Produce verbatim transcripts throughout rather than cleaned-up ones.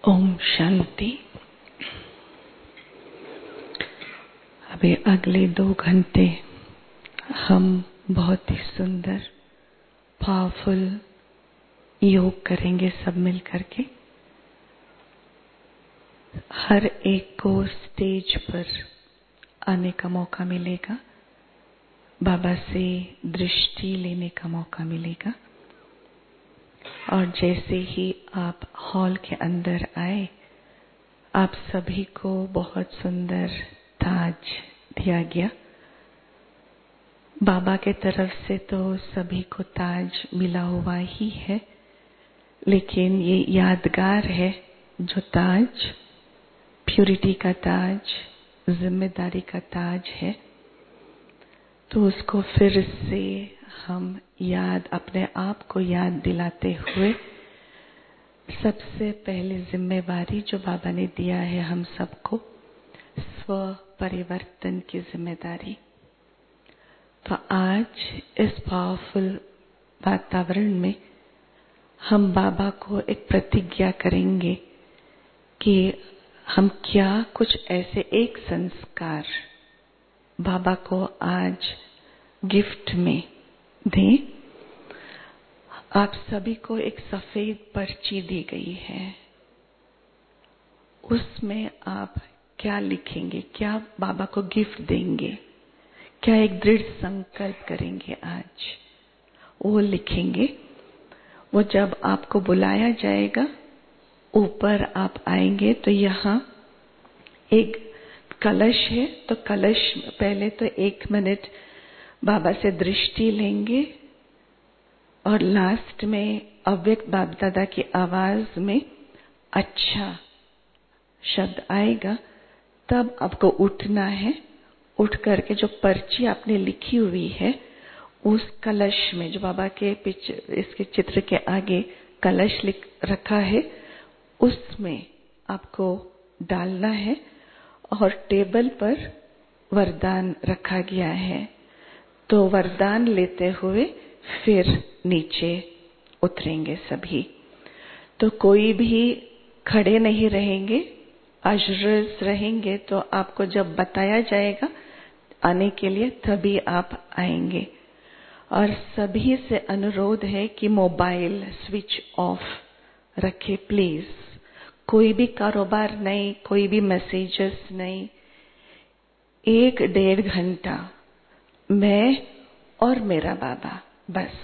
ओम शांति। अभी अगले दो घंटे हम बहुत ही सुंदर पावरफुल योग करेंगे सब मिल करके। हर एक को स्टेज पर आने का मौका मिलेगा, बाबा से दृष्टि लेने का मौका मिलेगा। और जैसे ही आप हॉल के अंदर आए, आप सभी को बहुत सुंदर ताज दिया गया। बाबा के तरफ से तो सभी को ताज मिला हुआ ही है, लेकिन ये यादगार है जो ताज, प्यूरिटी का ताज, जिम्मेदारी का ताज है। तो उसको फिर से हम याद, अपने आप को याद दिलाते हुए, सबसे पहले जिम्मेवारी जो बाबा ने दिया है हम सबको, स्व परिवर्तन की जिम्मेदारी। तो आज इस पावरफुल वातावरण में हम बाबा को एक प्रतिज्ञा करेंगे कि हम क्या कुछ ऐसे एक संस्कार बाबा को आज गिफ्ट में दें। आप सभी को एक सफेद पर्ची दी गई है, उसमें आप क्या लिखेंगे, क्या बाबा को गिफ्ट देंगे, क्या एक दृढ़ संकल्प करेंगे आज, वो लिखेंगे। वो जब आपको बुलाया जाएगा, ऊपर आप आएंगे तो यहाँ एक कलश है, तो कलश पहले तो एक मिनट बाबा से दृष्टि लेंगे और लास्ट में अव्यक्त बाप दादा की आवाज में अच्छा शब्द आएगा, तब आपको उठना है। उठ करके जो पर्ची आपने लिखी हुई है उस कलश में, जो बाबा के पिक्चर, इसके चित्र के आगे कलश लिख रखा है, उसमें आपको डालना है। और टेबल पर वरदान रखा गया है, तो वरदान लेते हुए फिर नीचे उतरेंगे सभी। तो कोई भी खड़े नहीं रहेंगे, अजरस रहेंगे। तो आपको जब बताया जाएगा आने के लिए, तभी आप आएंगे। और सभी से अनुरोध है कि मोबाइल स्विच ऑफ रखें प्लीज। कोई भी कारोबार नहीं, कोई भी मैसेजेस नहीं। एक डेढ़ घंटा मैं और मेरा बाबा बस।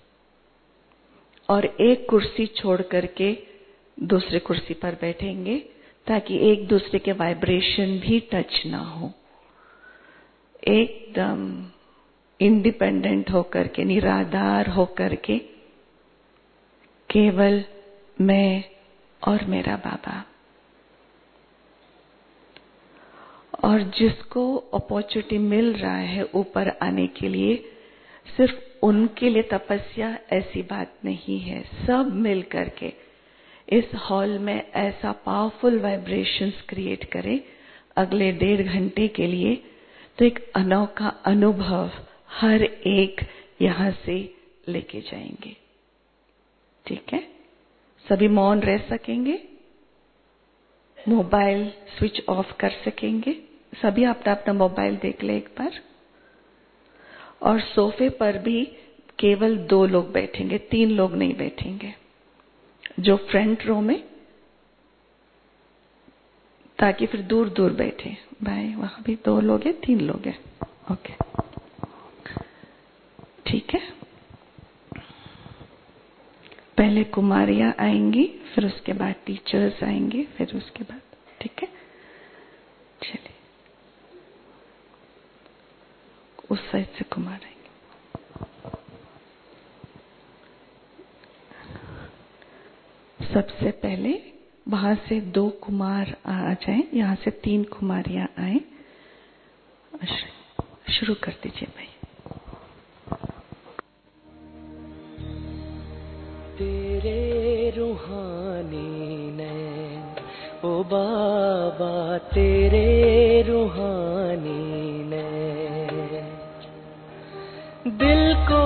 और एक कुर्सी छोड़ करके दूसरे कुर्सी पर बैठेंगे, ताकि एक दूसरे के वाइब्रेशन भी टच ना हो। एकदम इंडिपेंडेंट होकर के, निराधार होकर के, केवल मैं और मेरा बाबा। और जिसको अपॉर्चुनिटी मिल रहा है ऊपर आने के लिए, सिर्फ उनके लिए तपस्या ऐसी बात नहीं है। सब मिल करके इस हॉल में ऐसा पावरफुल वाइब्रेशंस क्रिएट करें अगले डेढ़ घंटे के लिए। तो एक अनोखा अनुभव हर एक यहाँ से लेके जाएंगे। ठीक है, सभी मौन रह सकेंगे, मोबाइल स्विच ऑफ कर सकेंगे। सभी अपना अपना मोबाइल देख ले एक बार। और सोफे पर भी केवल दो लोग बैठेंगे, तीन लोग नहीं बैठेंगे। जो फ्रंट रो में, ताकि फिर दूर दूर बैठे। भाई वहां भी दो लोग हैं, तीन लोग हैं। ओके, ठीक है। पहले कुमारियां आएंगी, फिर उसके बाद टीचर्स आएंगे, फिर उसके बाद, ठीक है। चलिए, उस साइड से कुमार आएंगे। सबसे पहले वहां से दो कुमार आ जाएं, यहाँ से तीन कुमारियां आए। शुरू कर दीजिए भाई। तेरे रूहानी नैन ओ बाबा, तेरे रूहानी नैन दिल को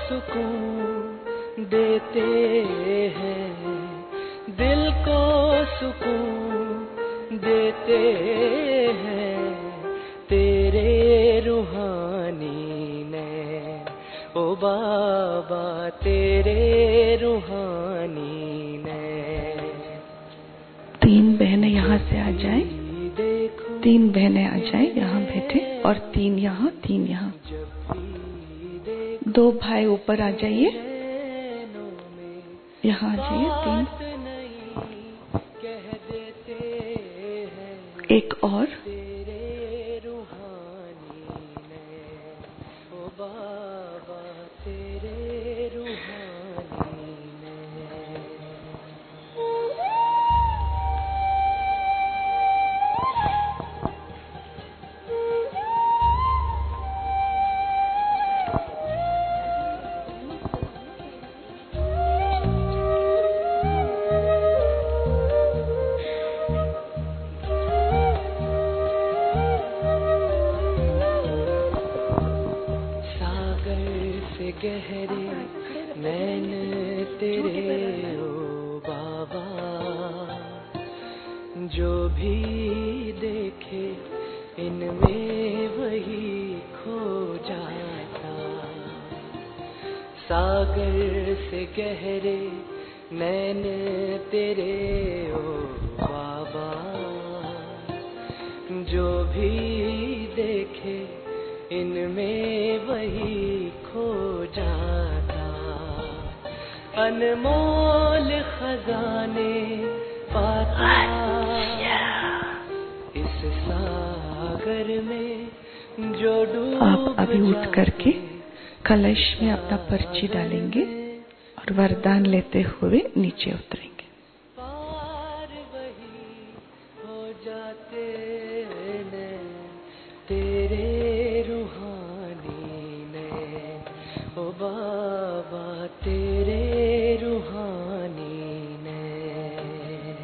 सुकून देते हैं, दिल को सुकून देते हैं तेरे रूहानी नैन। ओ बाबा तेरे रूहानी नैन। तीन बहनें यहाँ से आ जाएं, तीन बहनें आ जाएं, यहाँ बैठे, और तीन यहाँ, तीन यहाँ। दो भाई ऊपर आ जाइए, यहाँ आ जाइए तीन। एक और, गहरे नैन तेरे ओ बाबा, जो भी देखे इनमें वही खो जाता। सागर से गहरे नैन तेरे ओ बाबा, जो भी देखे इनमें वही खो जाता। अनमोल खजाने पाता इस सागर में जो डूब। आप अभी उठ करके कलश में अपना पर्ची डालेंगे और वरदान लेते हुए नीचे उतरेंगे। पार वही हो जाते तेरे रूहानी नैन। ओ बाबा तेरे रूहानी नैन,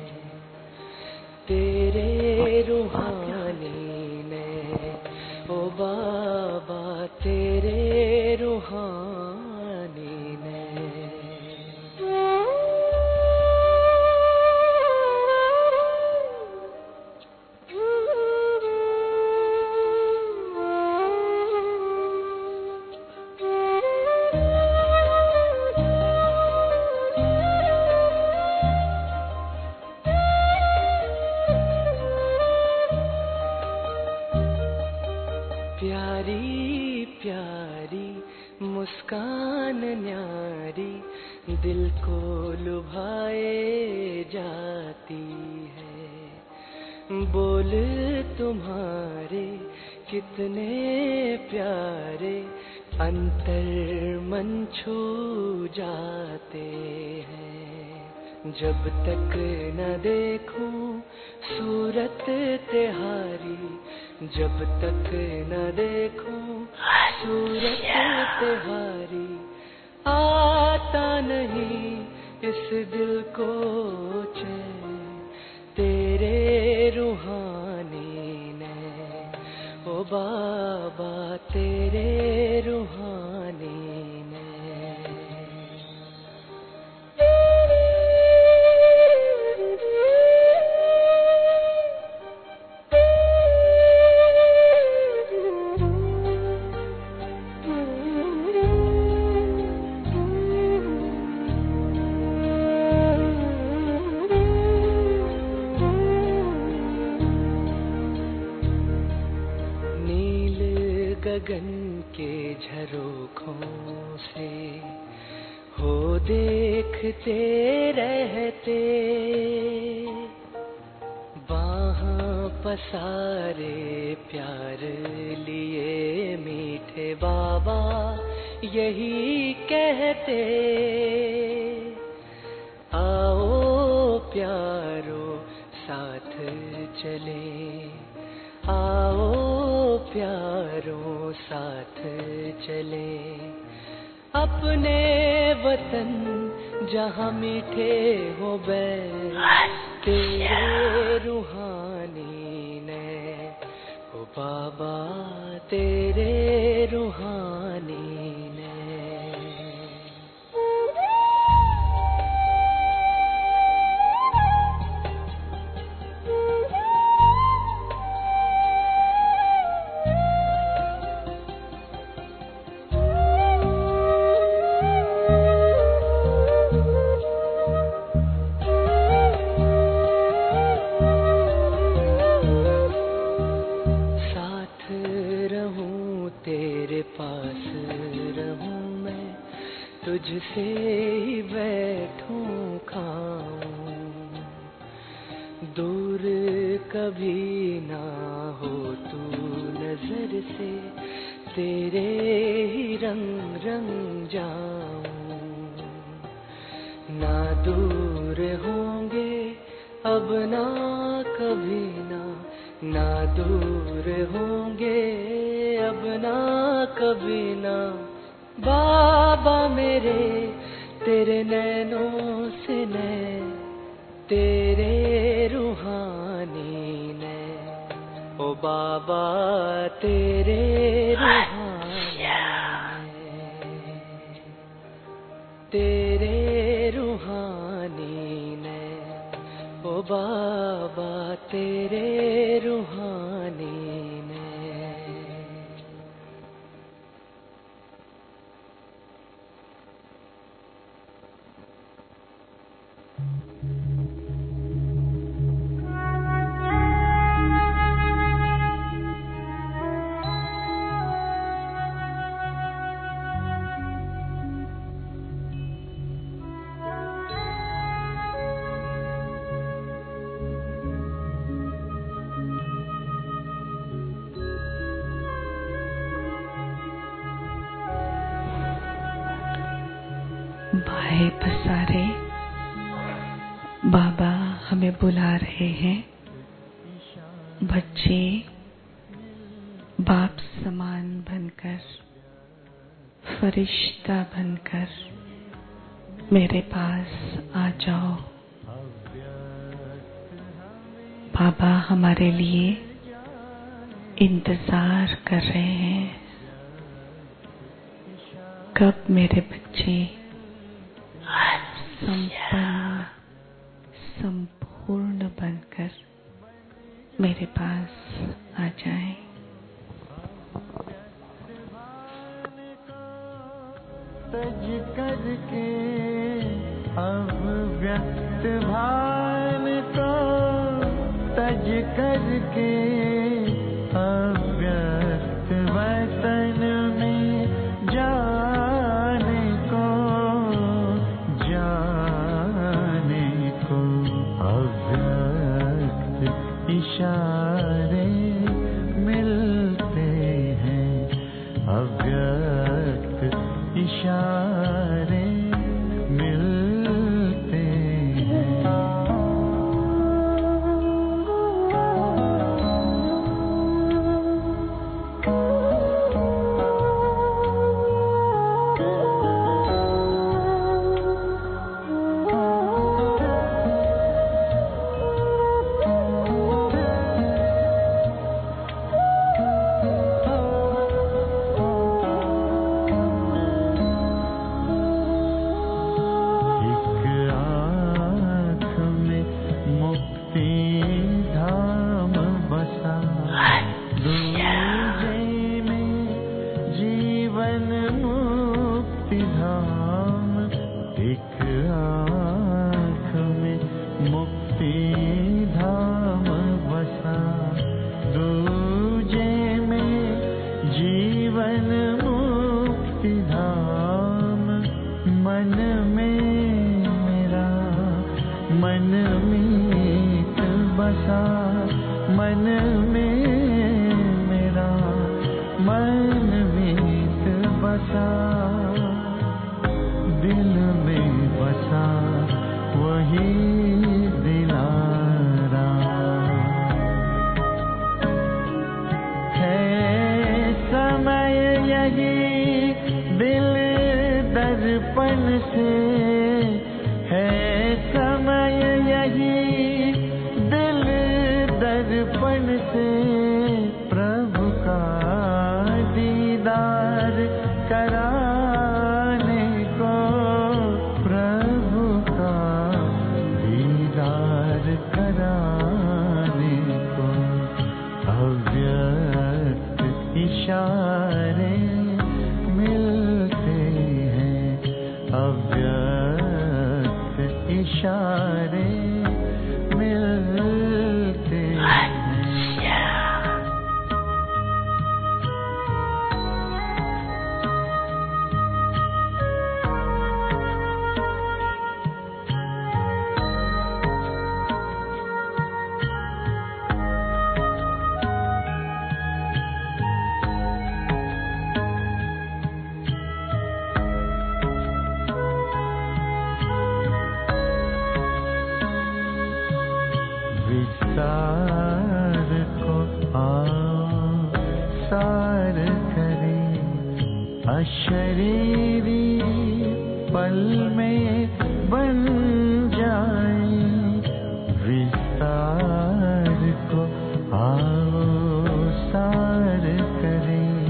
तेरे रूहानी नैन। ओ बाबा तेरे रूहानी नैन। प्यारी प्यारी मुस्कान न्यारी दिल को लुभाए जाती है। बोल तुम्हारे कितने प्यारे अंतर मन छू जाते हैं। जब तक न देखूं सूरत तिहारी, जब तक न देखूं सूरत तिहारी, आता नहीं इस दिल को चैन तेरे रूहानी नैन। ओ बाबा तेरे रूहानी नैन। गगन के झरोखों से हो देखते रहते, बाहां पसारे प्यार लिए मीठे बाबा यही कहते। आओ प्यारो साथ चले, आओ प्यारों साथ चले, अपने वतन जहाँ मीठे हो बैर तेरे रूहानी नैन। ओ बाबा तेरे रूहानी नैन। तुझसे ही बैठूं खाऊं, दूर कभी ना हो तू नजर से, तेरे ही रंग रंग जाऊं। ना दूर होंगे अब ना कभी ना, ना दूर होंगे अब ना कभी ना, बाबा मेरे तेरे नैनों से नैन, तेरे रूहानी नैन, ओ बाबा तेरे रूहानी नैन, तेरे रूहानी नैन, ओ बाबा तेरे रूहानी नैन। भाई पसारे, बाबा हमें बुला रहे हैं। बच्चे बाप समान बनकर, फरिश्ता बनकर मेरे पास आ जाओ। बाबा हमारे लिए इंतजार कर रहे हैं। कब मेरे बच्चे संपन्न संपूर्ण बनकर मेरे पास आ जाएं। तज करके अव्यक्त भान को, तज करके अव्यक्त वतन में जाने को, जाने को अव्यक्त इशारे मिलते हैं, अव्यक्त इशारे मिलते हैं। अशरीरी पल में बन जाए, विस्तार को आओ सार करें।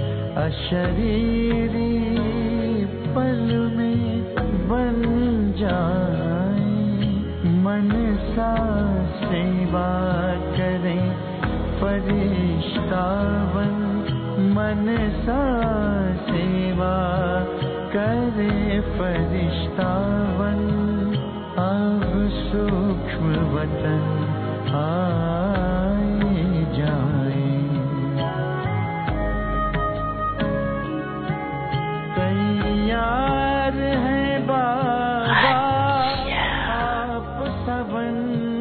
अशरीरी पल में बन जाए, मन सा सेवा करें फरिश्ता बन, मन सा सेवा करे फरिश्ता बन। अब सूक्ष्म वतन आए जाए, तैयार है बाबा आप सबन,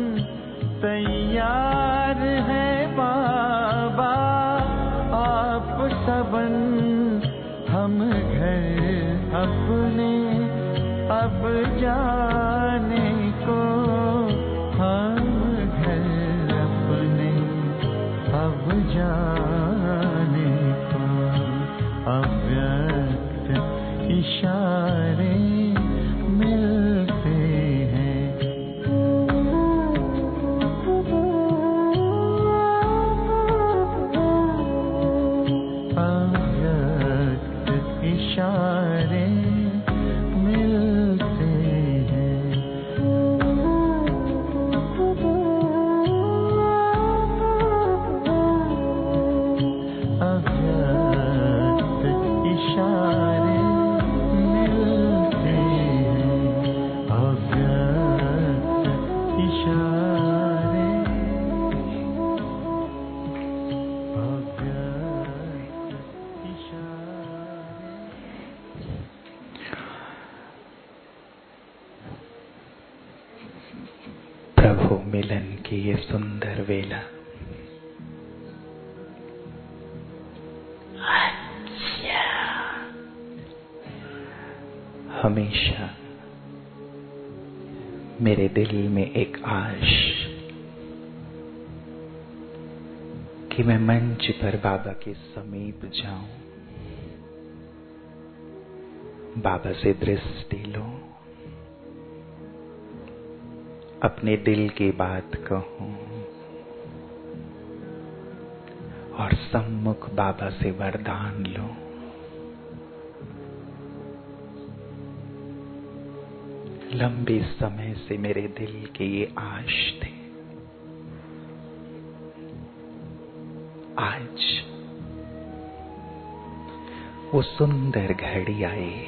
तैयार है बाबा आप सबन। हम घर अपने अब जाने को, हम घर अपने अब जाने को। अव्यक्त इशारे मिलते हैं, अव्यक्त इशारे मिलते हैं। अव्यक्त इशारे मिलते हैं, अव्यक्त इशारे, अव्यक्त इशारे। प्रभु मिलन की ये सुंदर वेला, हमेशा मेरे दिल में एक आश कि मैं मंच पर बाबा के समीप जाऊं, बाबा से दृष्टि लूं, अपने दिल की बात कहूं और सम्मुख बाबा से वरदान लूं। लंबे समय से मेरे दिल की ये आश थी। आज वो सुंदर घड़ी आई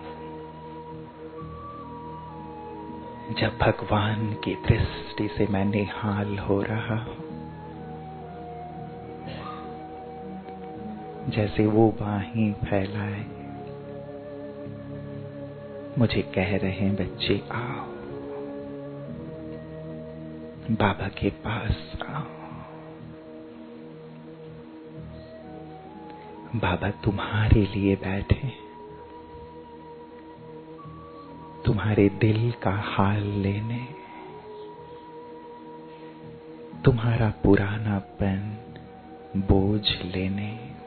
जब भगवान की दृष्टि से मैं निहाल हो रहा हूं। जैसे वो बाहें फैलाए मुझे कह रहे हैं, बच्चे आओ, बाबा के पास आओ। बाबा तुम्हारे लिए बैठे, तुम्हारे दिल का हाल लेने, तुम्हारा पुरानापन बोझ लेने।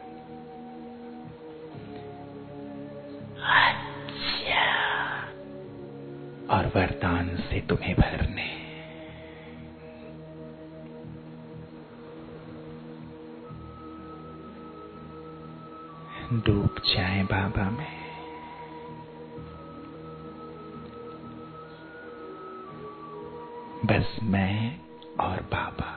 और वरदान से तुम्हें भरने। डूब जाए बाबा में, बस मैं और बाबा।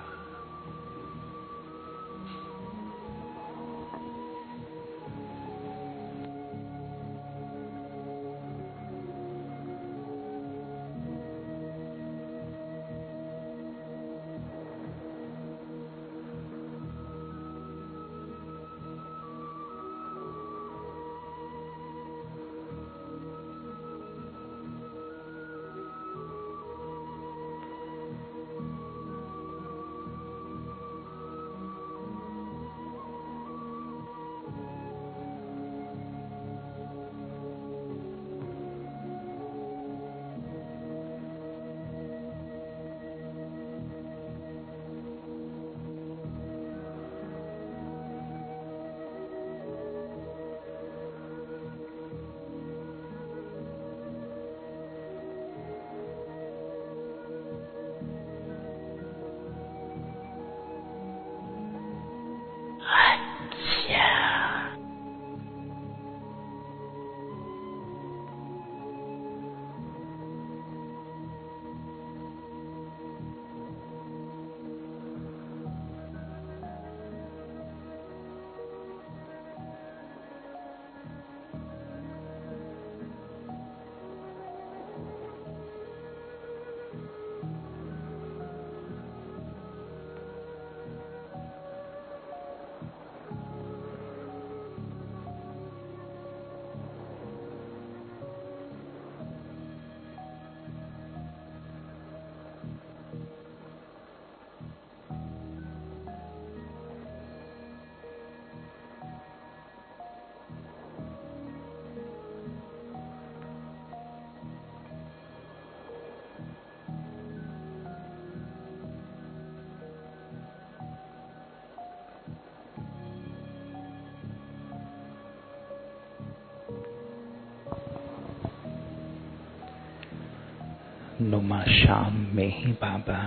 नुमा शाम में ही बाबा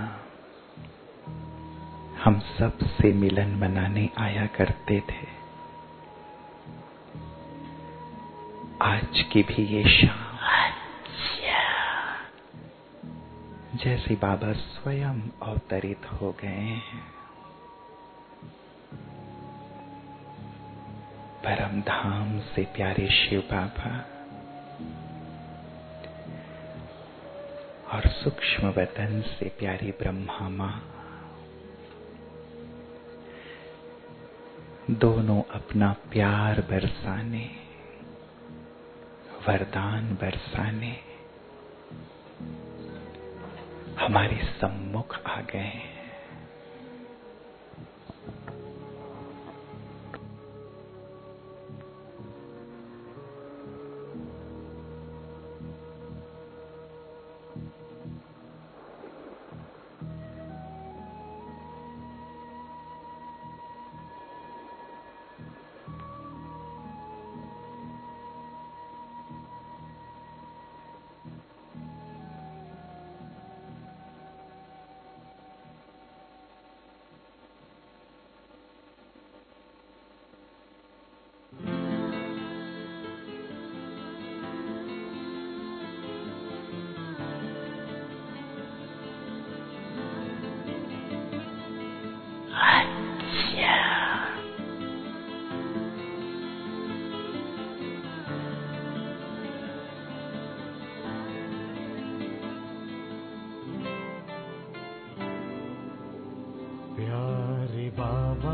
हम सब से मिलन मनाने आया करते थे। आज की भी ये शाम जैसे बाबा स्वयं अवतरित हो गए हैं, परम धाम से प्यारे शिव बाबा और सूक्ष्म वतन से प्यारी ब्रह्मा माँ दोनों अपना प्यार बरसाने, वरदान बरसाने हमारे सम्मुख आ गए हैं। प्यारे बाबा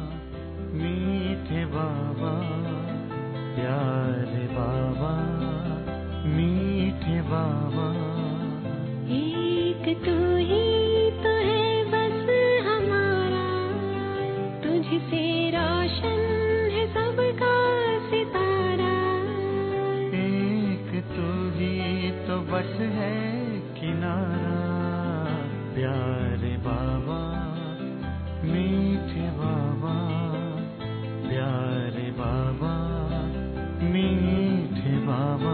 मीठे बाबा, प्यारे बाबा मीठे बाबा, एक तू ही तो है बस हमारा, तुझसे रोशन है सबका सितारा। एक तू ही तो बस है किनारा, प्यारे बाबा मीठे बाबा, प्यारे बाबा मीठे बाबा।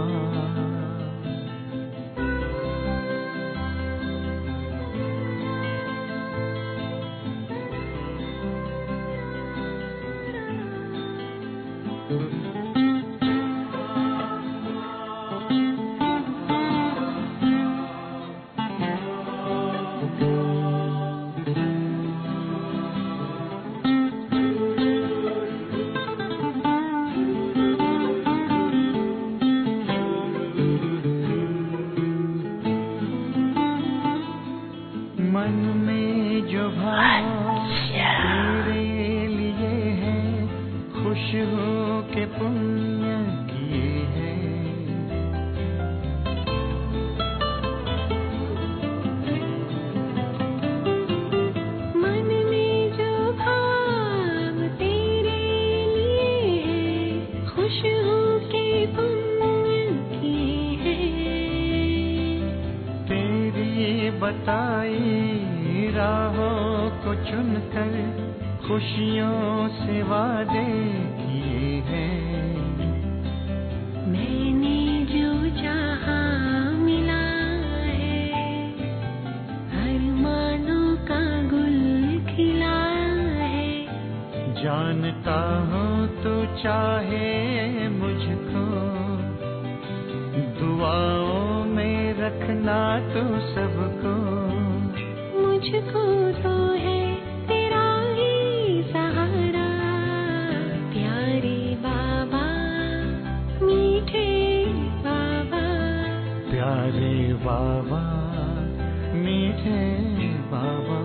मन में जो भाव तेरे लिए है, खुश हो के पुण्य किए हैं। मन में जो भाव तेरे लिए है, खुश हो के पुण्य किए हैं। तेरी बताई राहों को चुनकर खुशियों से वादे किए हैं। मैंने जो चाहा मिला है, अरमानों का गुल खिला है। जानता हूँ तू चाहे मुझको, दुआओं में रखना तू सबको। मुझको तो है तेरा ही सहारा, प्यारे बाबा मीठे बाबा, प्यारे बाबा मीठे बाबा।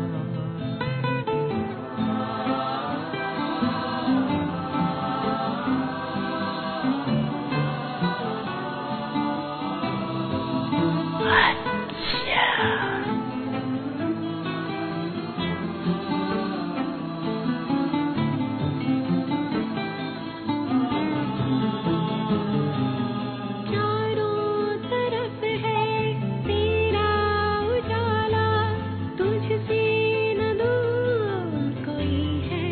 चारों तरफ है तेरा उजाला, तुझसे न दूर कोई है।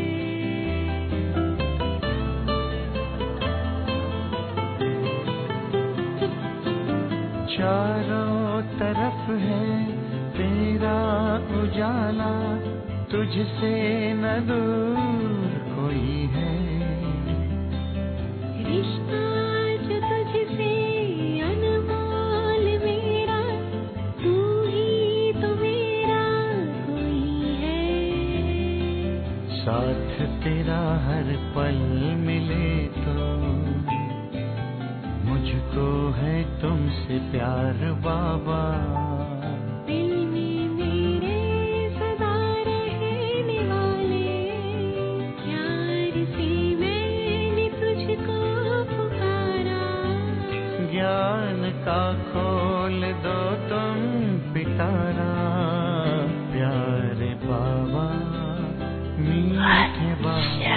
चारों तरफ है तेरा उजाला, तुझसे न दूर कोई है। रिश्ता जो तुझसे अनमोल मेरा, तू ही तो मेरा कोई है। साथ तेरा हर पल मिले तो मुझको है तुमसे प्यार बाबा। दिल में मेरे सदा रहने वाले, प्यार से मैंने तुझको पुकारा। ज्ञान का खोल दो तुम पिटारा, प्यारे बाबा मीठे बाबा।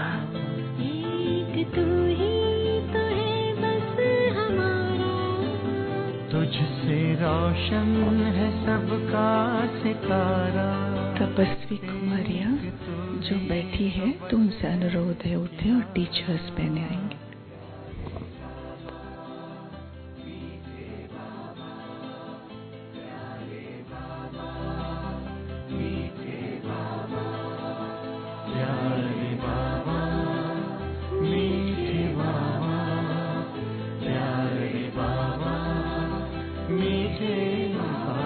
एक तू ही तो है बस हमारा, तुझसे रोशन है सबका सितारा। तपस्वी कुमारियाँ जो बैठी है तो उनसे अनुरोध है उठे और टीचर्स पहने आएंगे। प्यारे बाबा मीठे बाबा, प्यारे बाबा मीठे बाबा।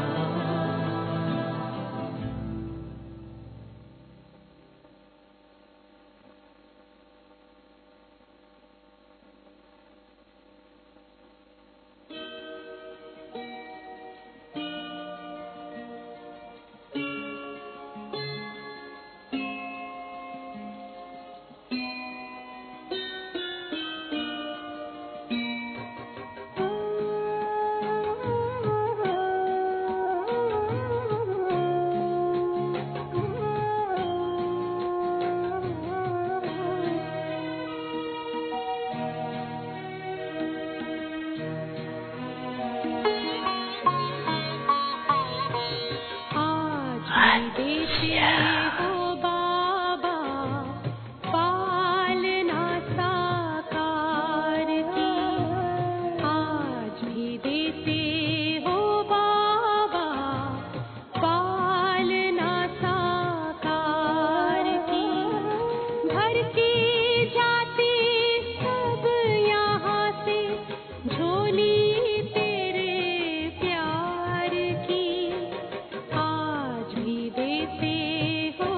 आज भी देते हो बाबा पालना साकार की। आज भी देते हो बाबा पालना साकार की। भरती जाती सब यहाँ से झोली तेरे प्यार की। आज भी देते हो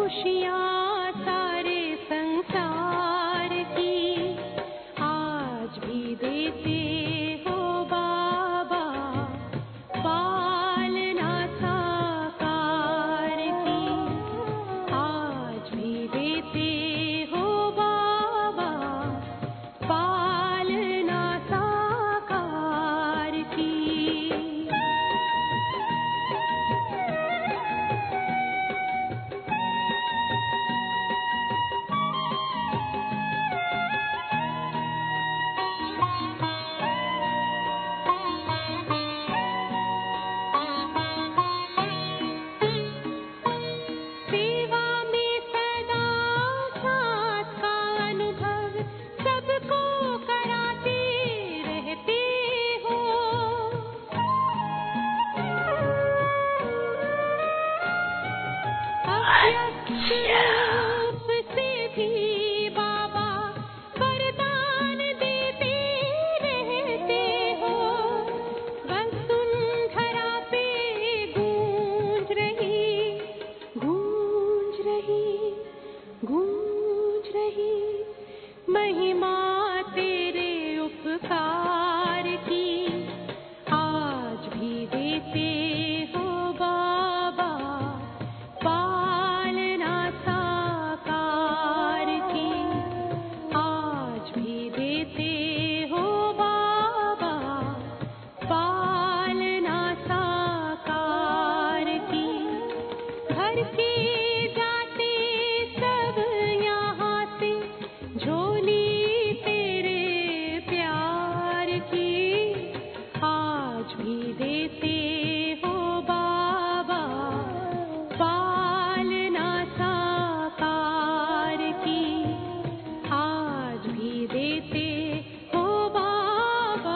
खुशियाँ सारे संसार की आज भी देते हो बाबा, पालना साकार की आज भी देते हो बाबा, पालना साकार की। सेवा में सदा साथ का अनुभव सबको कराते रहते हो। अव्यक्त रूप से भी बाबा वरदान देते रहते हो। वसुंधरा पे गूंज रही गूंज रही गूंज रही महिमा तेरे उपकार की आज भी देते हो बाबा, पालना साकार की आज भी देते हो बाबा, पालना साकार की। घर के जाते सब यहाँ से झोली तेरे प्यार की आज भी देते हो बाबा, पालना साकार की आज भी देते हो बाबा,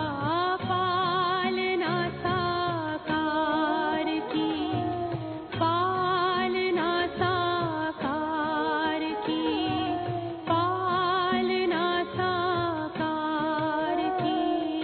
पालना साकार की पालना साकार की पालना साकार की।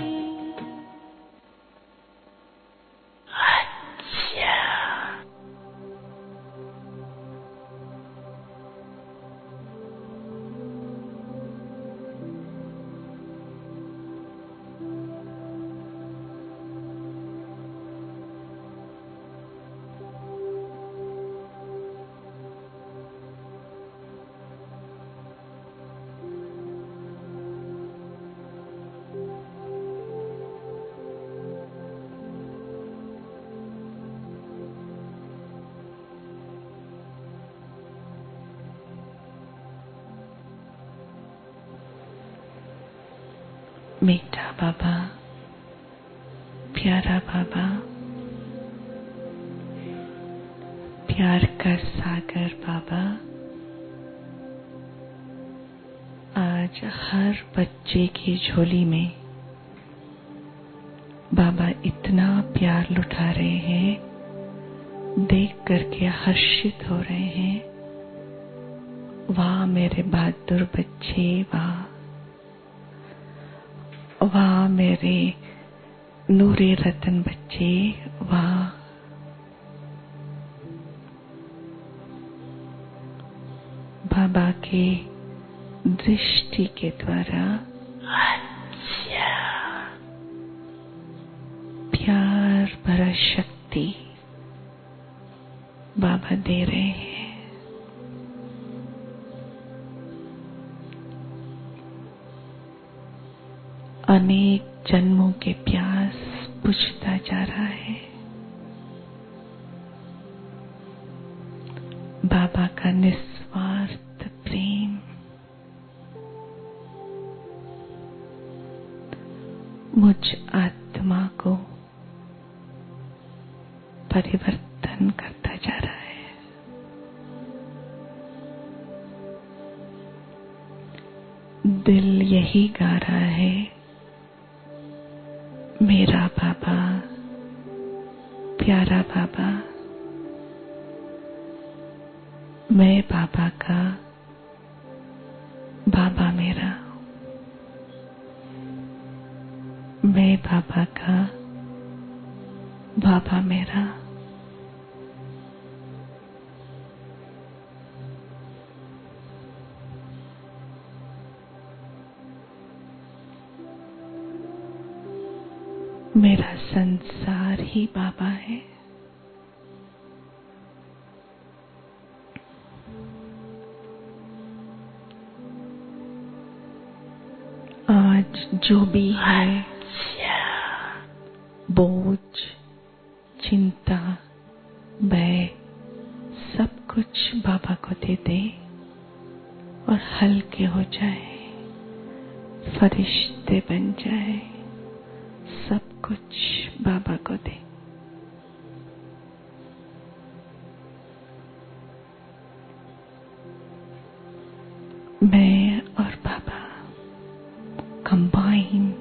मीठा बाबा, प्यारा बाबा, प्यार का सागर बाबा, आज हर बच्चे की झोली में बाबा इतना प्यार लुटा रहे हैं, देख करके हर्षित हो रहे हैं। वाह मेरे बहादुर बच्चे, वाह वाह मेरे नूरे रतन बच्चे, वाह बाबा के दृष्टि के द्वारा प्यार भरा शक्ति बाबा दे रहे हैं। अनेक जन्मों के प्यास बुझता जा रहा है। बाबा का निस्वार्थ प्रेम मुझ आत्मा को परिवर्तन करता जा रहा है। दिल यही गा रहा है, मेरा बाबा, प्यारा बाबा, मैं बाबा का, बाबा मेरा, मैं बाबा का, बाबा मेरा। मेरा संसार ही बाबा है। आज जो भी है, बोझ, चिंता, भय, सब कुछ बाबा को दे दे और हल्के हो जाए, फरिश्ते बन जाए। सब कुछ बाबा को दे। मैं और बाबा कंबाइंड।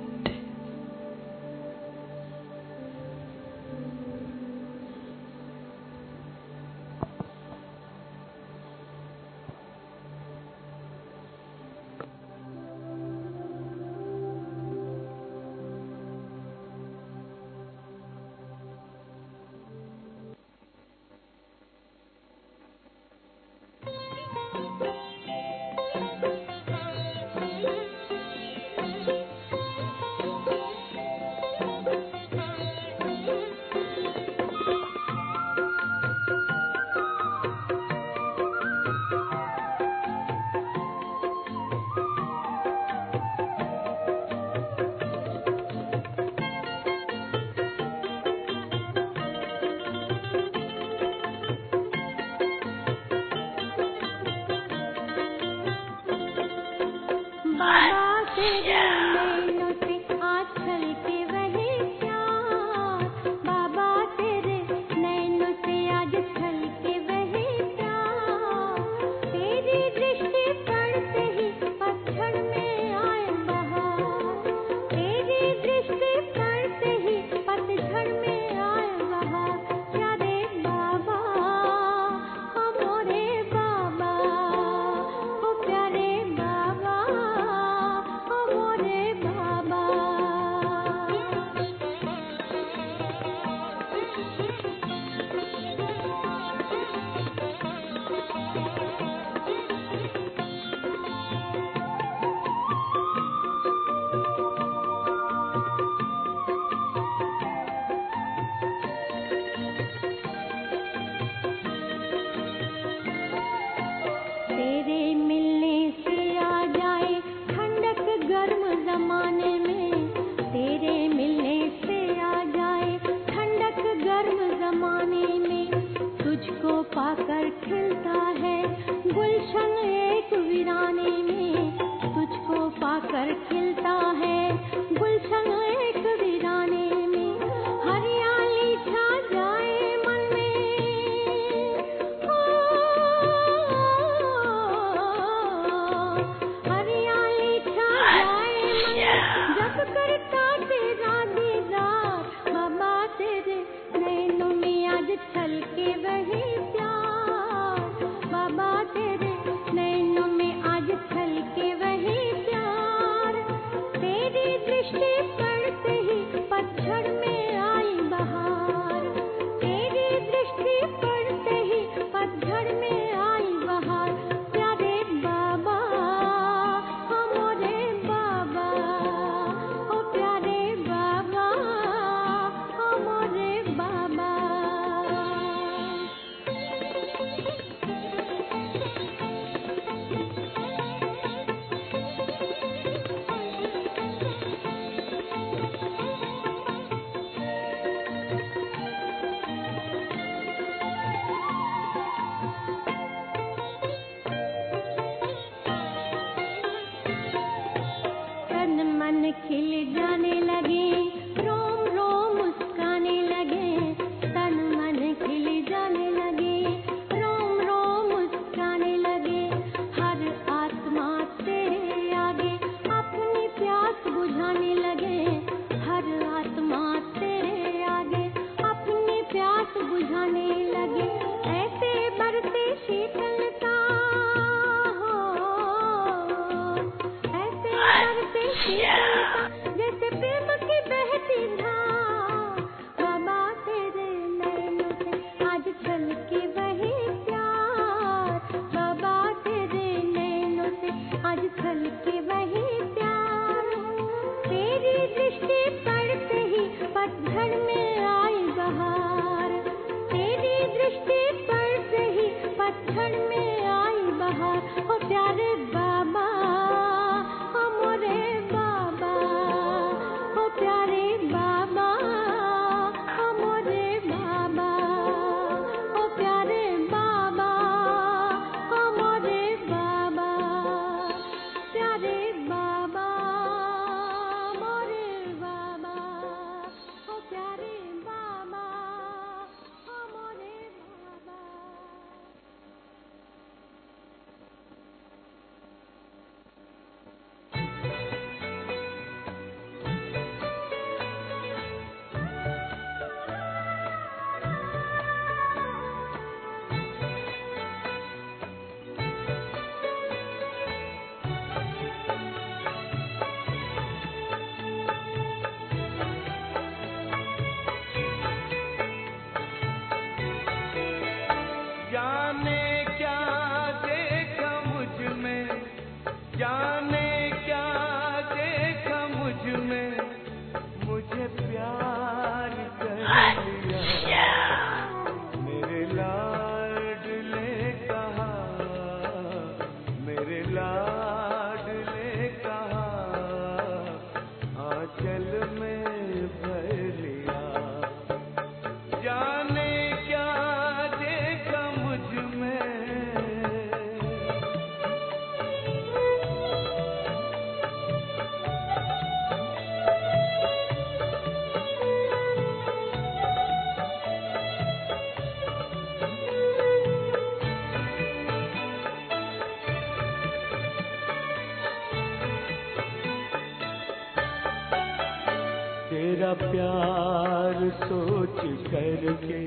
तेरा प्यार सोच करके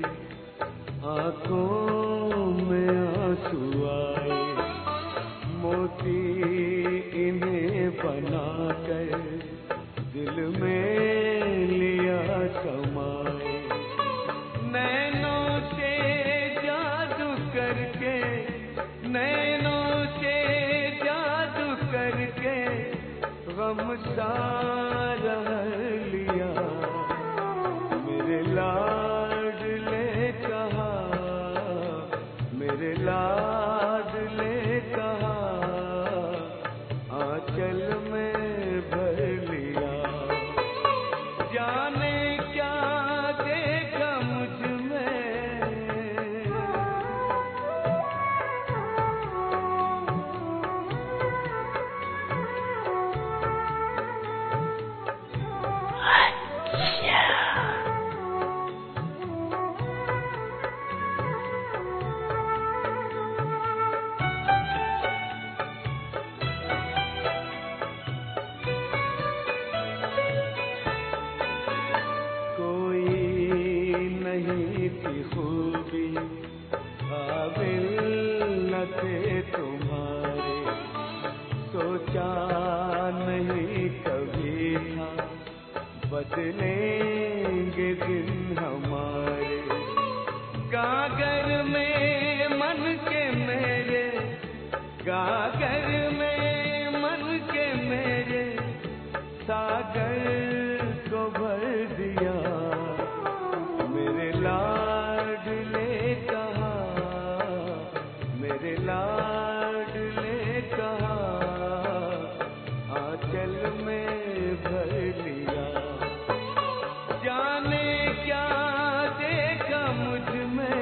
आंखों में आंसू आए, मोती इन्हें बनाकर दिल में लिया समाए। नैनों से जादू करके, नैनों से जादू करके गम सारा लिया। मेरे लाडले कहा, मेरे लाडले कहा, आंचल में भर लिया। जाने क्या देखा मुझ में, नहीं थी खूबी काबिल न थे तुम्हारे, सोचा नहीं कभी था बदलेंगे दिन हमारे। गागर में मन के मेरे, गागर में मन के मेरे, सागर को भर दिया। मेरे लाडले कहा, मेरे लाडले कहा, आंचल में भर लिया। जाने क्या देखा मुझ में,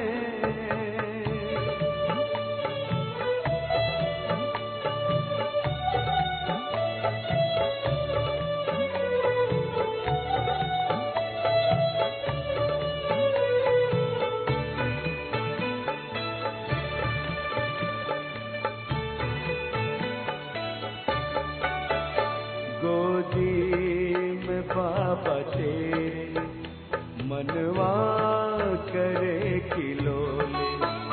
बाबा तेरे मनवा करे खिलौने,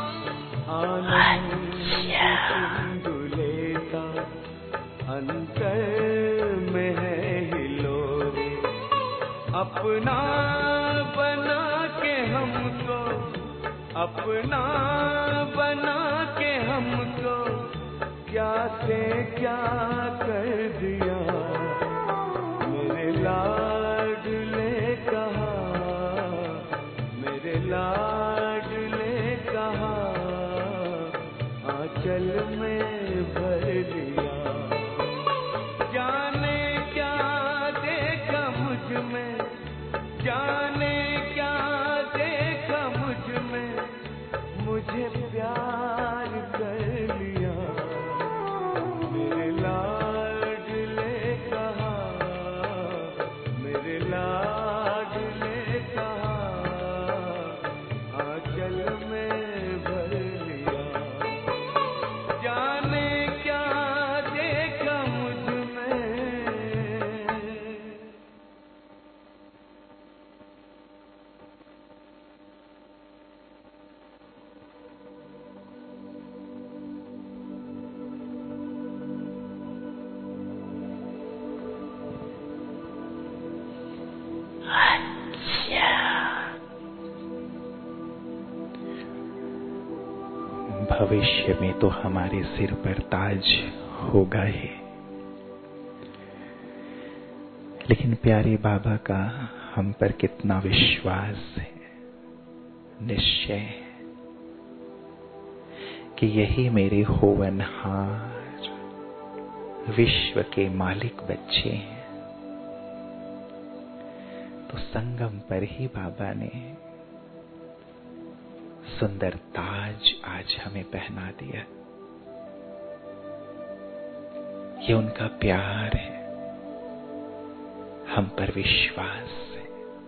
आनंद सिंधु लेता अंतर में है हिलोरे। अपना बना के हमको, अपना बना के हमको क्या से क्या कर दिया। मेरे लाडले कहा, मेरे लाडले कहा, आंचल में भर लिया। जाने क्या देखा मुझ में, जाने क्या देखा मुझ में, मुझे प्यार कर लिया। मेरे लाडले कहा, मेरे लाडले कहा, आंचल में भर लिया। जाने क्या देखा मुझ में, भविष्य में तो हमारे सिर पर ताज होगा ही, लेकिन प्यारे बाबा का हम पर कितना विश्वास है, निश्चय कि यही मेरे होवनहार विश्व के मालिक बच्चे हैं। तो संगम पर ही बाबा ने सुंदर ताज आज हमें पहना दिया। ये उनका प्यार है, हम पर विश्वास है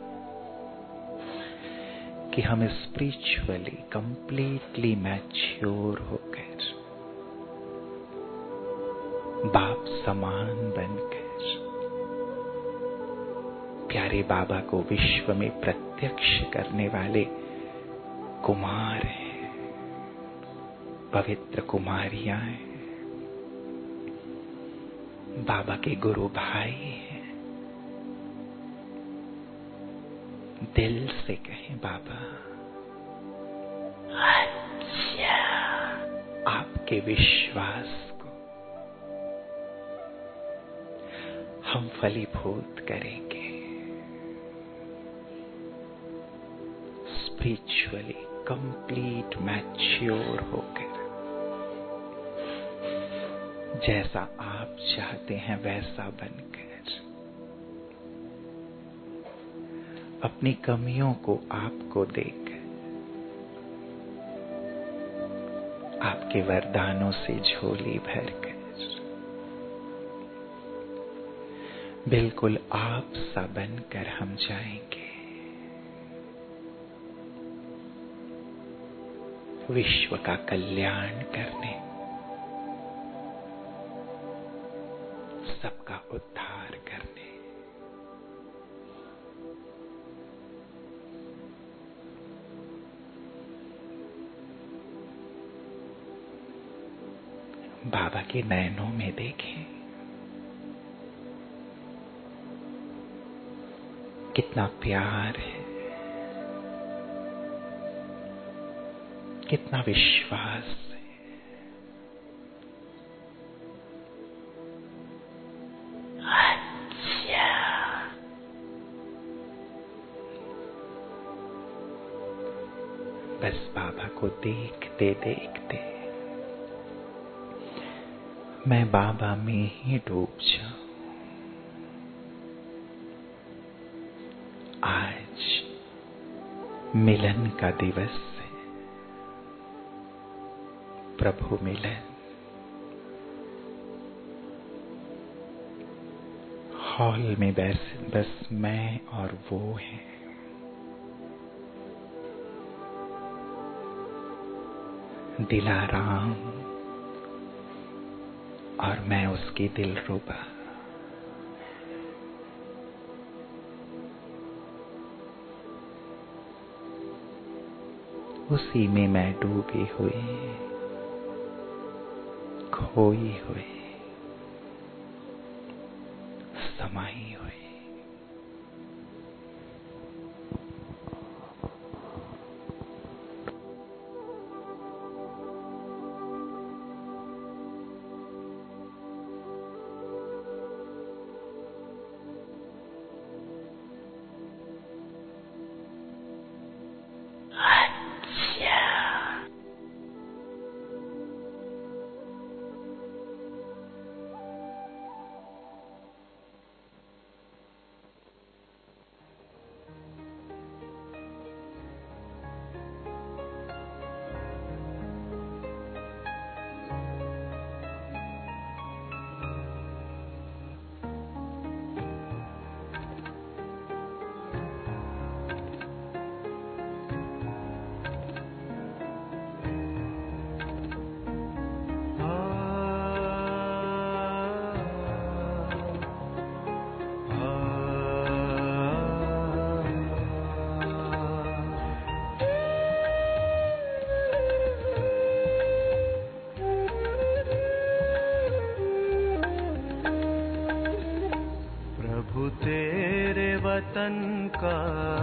कि हम स्पिरिचुअली कंप्लीटली मैच्योर होकर, बाप समान बनकर प्यारे बाबा को विश्व में प्रत्यक्ष करने वाले कुमार हैं, पवित्र कुमारियां हैं, बाबा के गुरु भाई हैं। दिल से कहें बाबा, अच्छा, आपके विश्वास को हम फलीभूत करेंगे। स्पिरिचुअली कंप्लीट मैच्योर होकर जैसा आप चाहते हैं वैसा बनकर, अपनी कमियों को आपको देकर, आपके वरदानों से झोली भरकर बिल्कुल आप सा बनकर हम जाएंगे। विश्व का कल्याण करने, सबका उद्धार करने। बाबा के नयनों में देखें, कितना प्यार है, कितना विश्वास है। बस बाबा को देखते देखते मैं बाबा में ही डूब जाऊं। आज मिलन का दिवस है, प्रभु मिलन। हॉल में बस बस मैं और वो हैं। दिलाराम और मैं उसकी दिलरुबा। उसी में मैं डूबी हुई, खोई हुई, समाई हुई। वतन का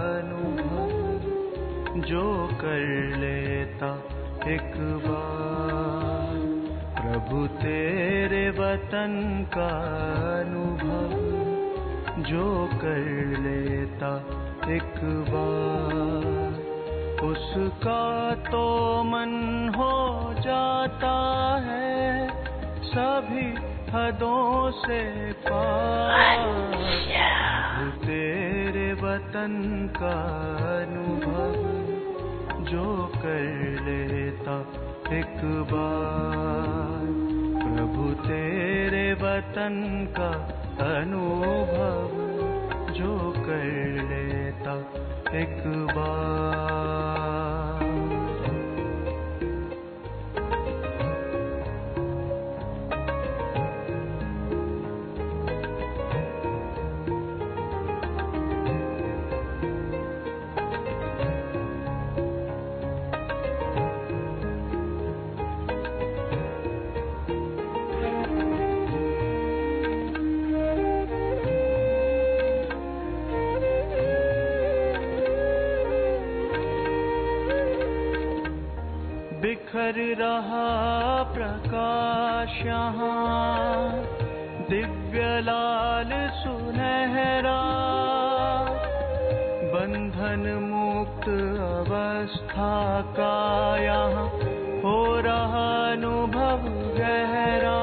अनुभव जो कर लेता एक बार, प्रभु तेरे वतन का अनुभव जो कर लेता एक बार, उसका तो मन हो जाता है सभी हदों से पार। तेरे वतन का अनुभव जो कर लेता एक बार, प्रभु तेरे वतन का अनुभव जो कर लेता एक बार। बिखर रहा प्रकाश यहाँ, दिव्य लाल सुनहरा, बंधन मुक्त अवस्था का यहाँ हो रहा अनुभव गहरा।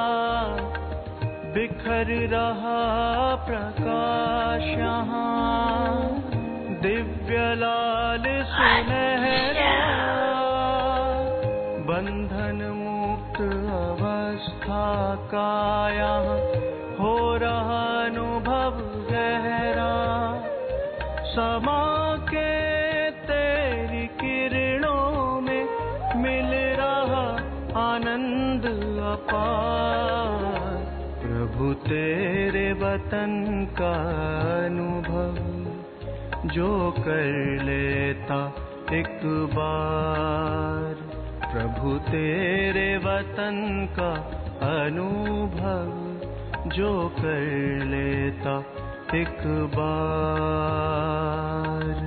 बिखर रहा प्रकाश यहाँ, दिव्य लाल सुनहरा, बंधन मुक्त अवस्था का यहाँ हो रहा अनुभव गहरा। समा के तेरी किरणों में मिल रहा आनंद अपार। प्रभु तेरे वतन का अनुभव जो कर लेता एक बार। प्रभु तेरे वतन का अनुभव जो कर लेता एक बार।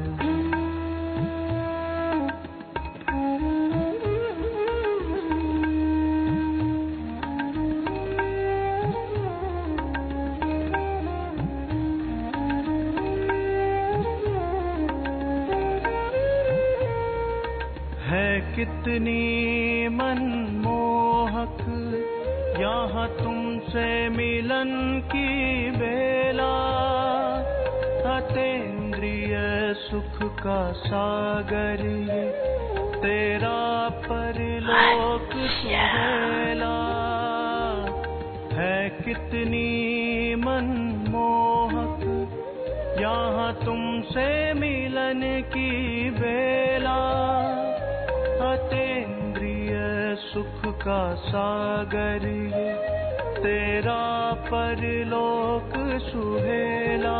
कितनी मनमोहक यहाँ तुमसे मिलन की बेला। अतीन्द्रिय सुख का सागर ये तेरा परलोक सुहेला है। कितनी मनमोहक यहाँ तुमसे मिलन की बेला। अतीन्द्रिय सुख का सागर ये तेरा परलोक सुहेला।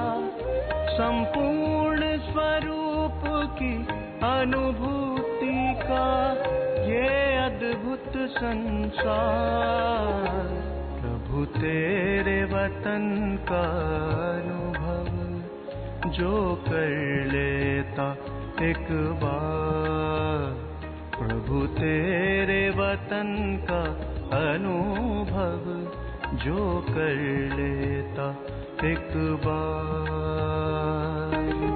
संपूर्ण स्वरूप की अनुभूति का ये अद्भुत संसार। प्रभु तेरे वतन का अनुभव जो कर लेता एक बार। प्रभु तेरे वतन का अनुभव जो कर लेता एक बार।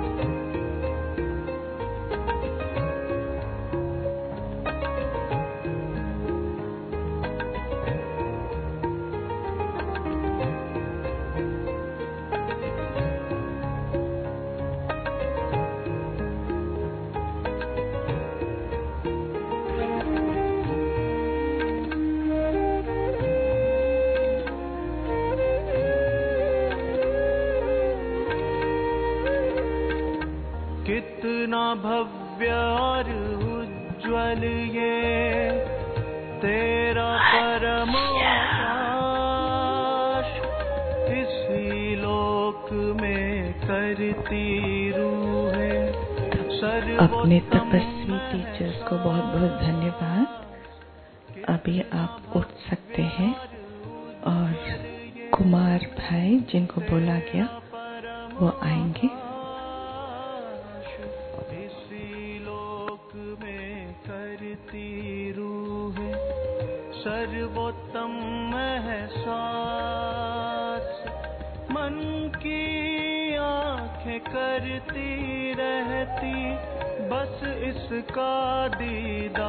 कितना भव्य और उज्ज्वल ये तेरा परम आकाश। इसी लोक में करती रूहें सर्वोत्तम। अपने तपस्वी टीचर्स को बहुत बहुत धन्यवाद। अभी आप उठ सकते हैं और कुमार भाई जिनको बोला गया वो आएंगे। सर्वोत्तम एहसास मन की आंखें करती रहती बस इसका दीदार।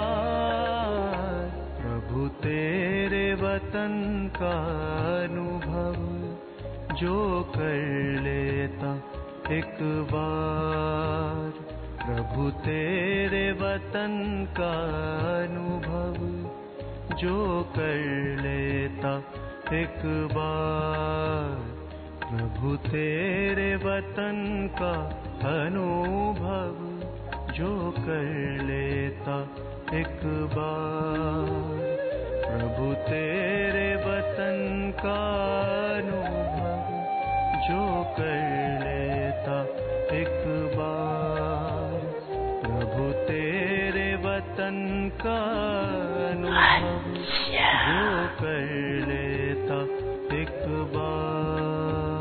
प्रभु तेरे वतन का अनुभव जो कर लेता एक बार। प्रभु तेरे वतन का अनुभव जो कर लेता एक बार। प्रभु तेरे वतन का अनुभव जो कर लेता एक बार। प्रभु तेरे वतन का अनुभव जो कर लेता एक बार। प्रभु तेरे वतन का अनुभव जो कर लेता एक बार।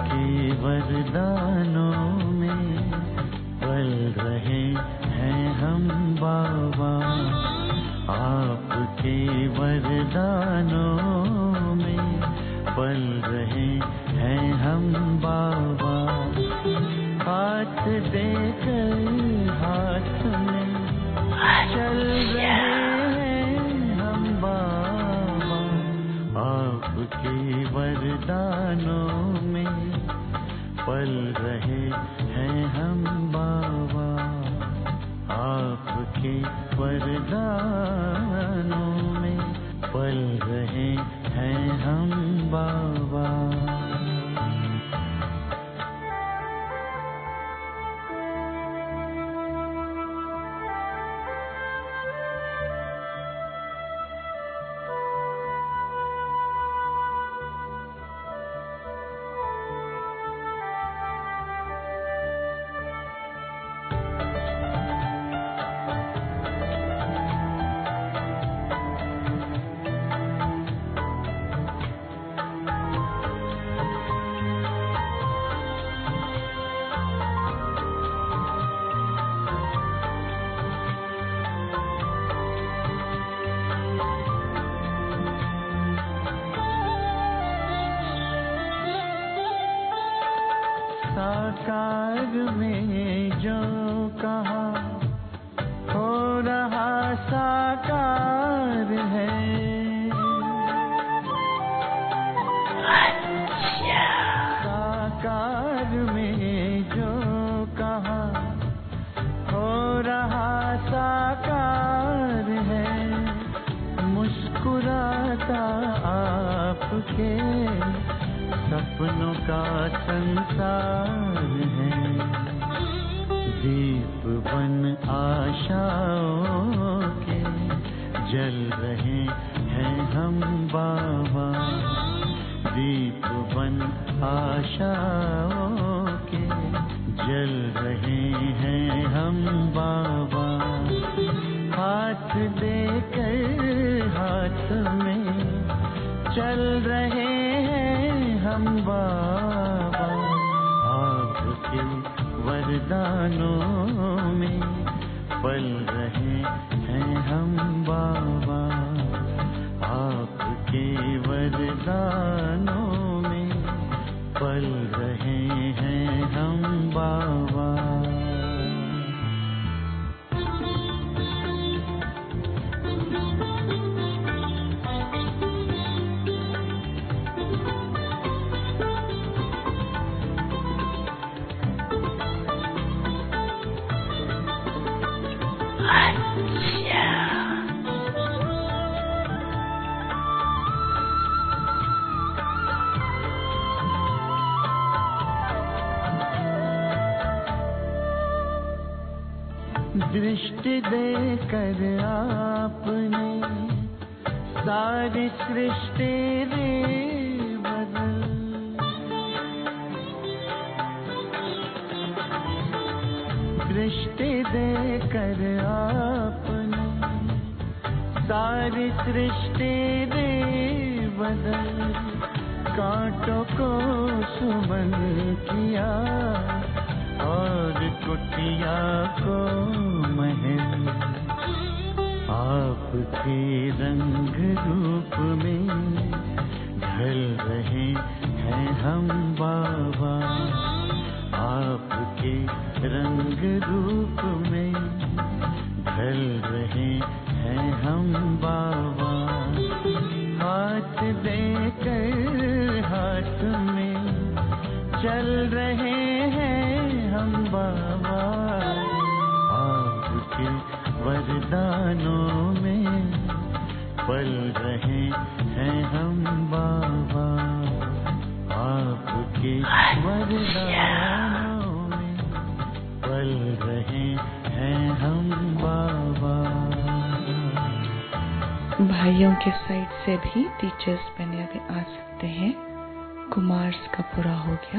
आपके वरदानों में पल रहे हैं हम बाबा, आपके वरदानों में पल रहे हैं हम बाबा। हाथ देकर हाथ में चल रहे हैं हम बाबा, आपके वरदानों में पल रहे हैं हम बाबा, आपके वरदानों में पल रहे हैं हम बाबा। साकार में जो कहा हो रहा साकार है, साकार में जो कहा हो रहा साकार है, मुस्कुराता आपके सपनों का संसार है। दीप बन आशाओं के जल रहे हैं हम बाबा, दीप बन आशाओं के जल रहे हैं हम बाबा। हाथ देकर हाथ में चल रहे हम बाबा, आपके वरदानों में पल रहे हैं हम बाबा, आपके वरदानों में पल रहे हैं हम बाबा। दृष्टि देकर आपने सारी सृष्टि रे बदल, दृष्टि देकर आपने सारी सृष्टि रे बदल, कांटों को सुमन किया और कुटिया को महल, आपके रंग रूप में ढल रहे हैं हम बाबा, आपके रंग रूप में ढल रहे हैं हम बाबा। हाथ देकर हाथ में चल रहे हैं हम बाबा, आपके वरदानों में पल रहे हैं हम बाबा, आपके वरदानों में पल रहे हैं हम बाबा। भाइयों के साइड से भी टीचर्स बने अभी आ सकते हैं। कुमार्स का पूरा हो गया।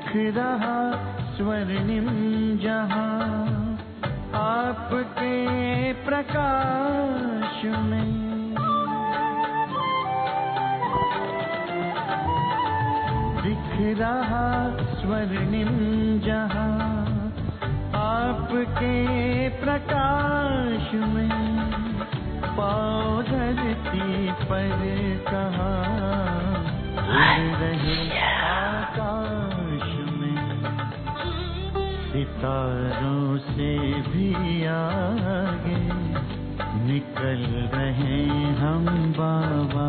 दिख रहा स्वर्णिम जहां आपके प्रकाश में। दिख रहा स्वर्णिम जहां आपके प्रकाश में। पाँव धरती पर कहाँ उड़ रहे आकाश में। सितारों से भी आगे निकल रहे हम बाबा।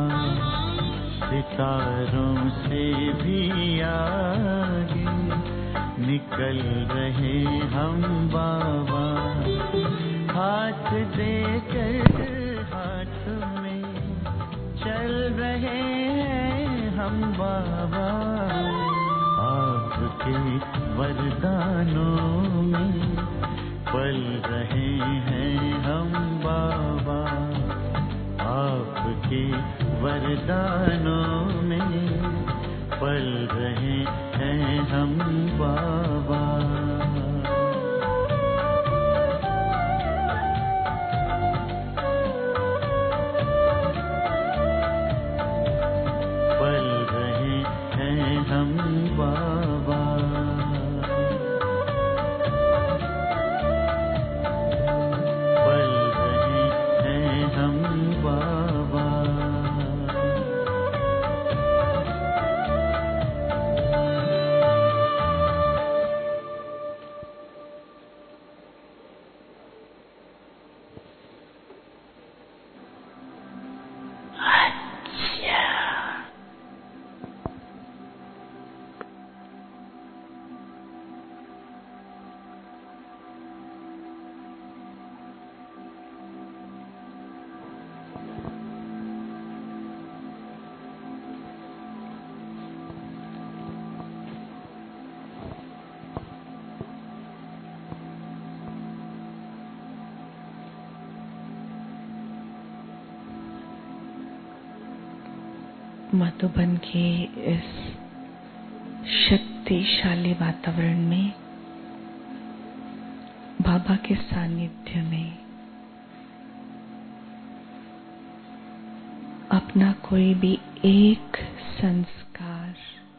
सितारों से भी आगे निकल रहे हम बाबा। हाथ देकर हाथ में चल रहे हैं हम बाबा। आपके वरदानों में पल रहे हैं हम बाबा। आपके वरदानों में पल रहे हैं हम बाबा। पल रहे हैं हम बाबा। पल रहे हैं हम बाबा। मधुबन के इस शक्तिशाली वातावरण में, बाबा के सानिध्य में अपना कोई भी एक संस्कार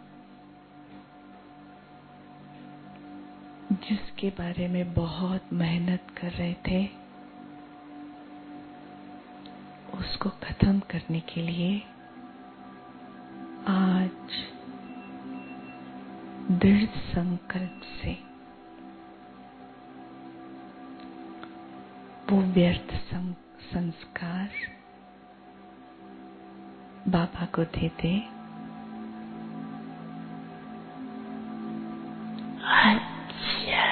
जिसके बारे में बहुत मेहनत कर रहे थे, उसको खत्म करने के लिए आज दृढ़ संकल्प से वो व्यर्थ संस्कार बाबा को दे दे। अच्छा।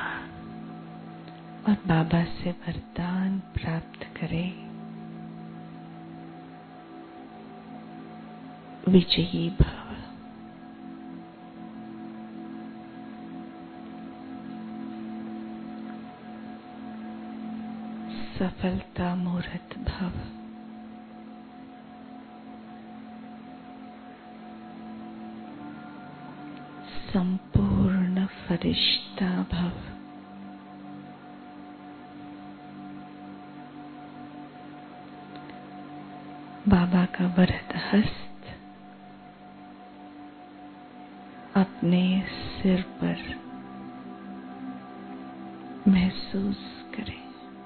और बाबा से वरदान प्राप्त करे, विजयी भव। सफलता मूर्त भव। संपूर्ण फरिश्ता भव। बाबा का वरद हस्त अपने सिर पर महसूस करें।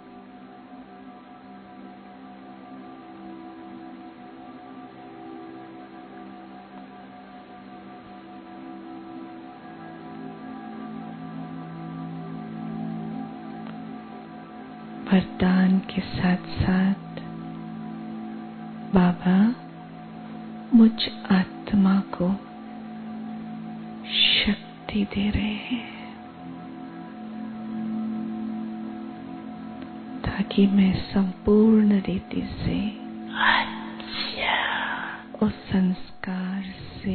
वरदान के साथ साथ बाबा मुझ आत्मा को शक्ति दे रहे हैं ताकि मैं संपूर्ण रीति से उस संस्कार से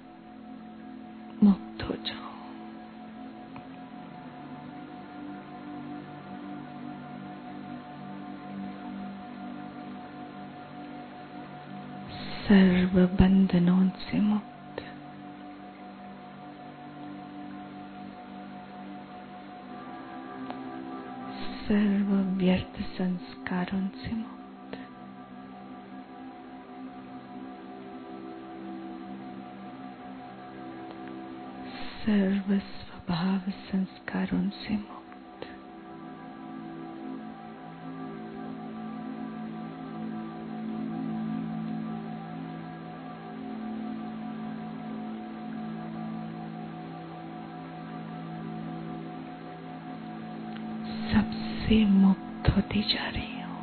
मुक्त हो जाऊं। सर्व बंधनों से मुक्त। सर्व व्यर्थ संस्कारों से मुक्त, सर्व स्वभाव संस्कारों से मुक्त, सबसे मुक्त होती जा रही हूं।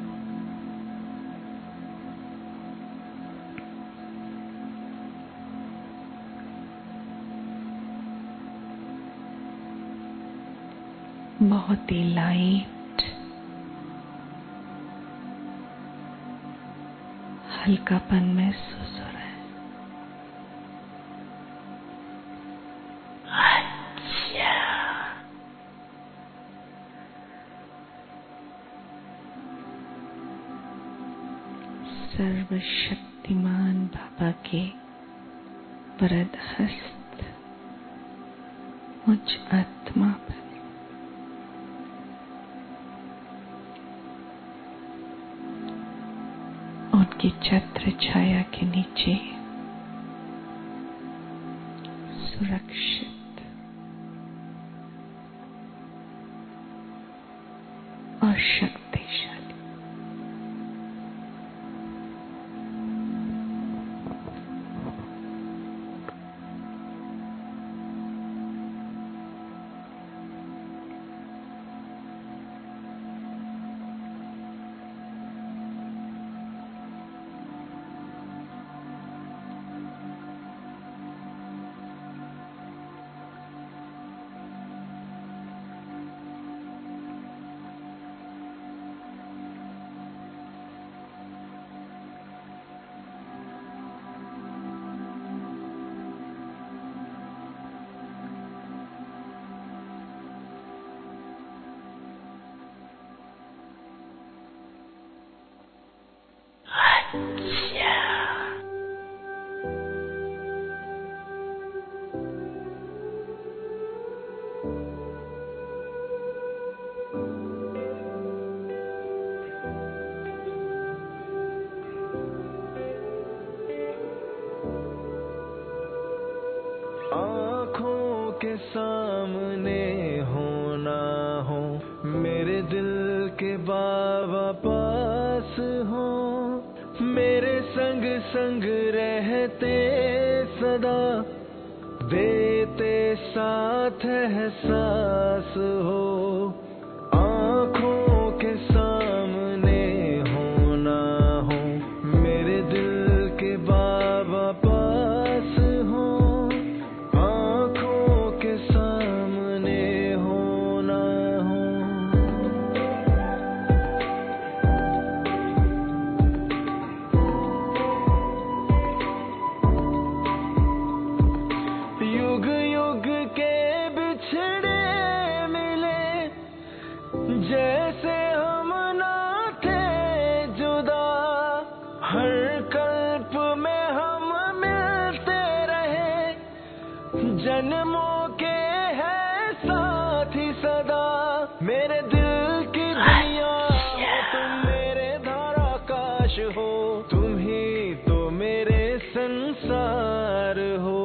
बहुत ही लाइट, हल्कापन महसूस हो रहा है। सर्वशक्तिमान बाबा के वरद हस्त मुझ आत्मा पर, उनकी छत्र छाया के नीचे सुरक्षित और शक्तिशाली। आँखों के सामने होना हो, मेरे दिल के बाबा पास हो, मेरे संग संग रहते सदा, देते साथ एहसास हो। आँखों के सामने होना हो, मेरे दिल के बाबा पास हो, आँखों के सामने होना हो। युग युग के बिछड़े मिले, जैसे हम ना थे जुदा, हर कल्प में हम मिलते रहे, जन्मों के है साथी सदा। मेरे दिल की दुनिया हो तुम, मेरे धारा काश हो, तुम ही तो मेरे संसार हो।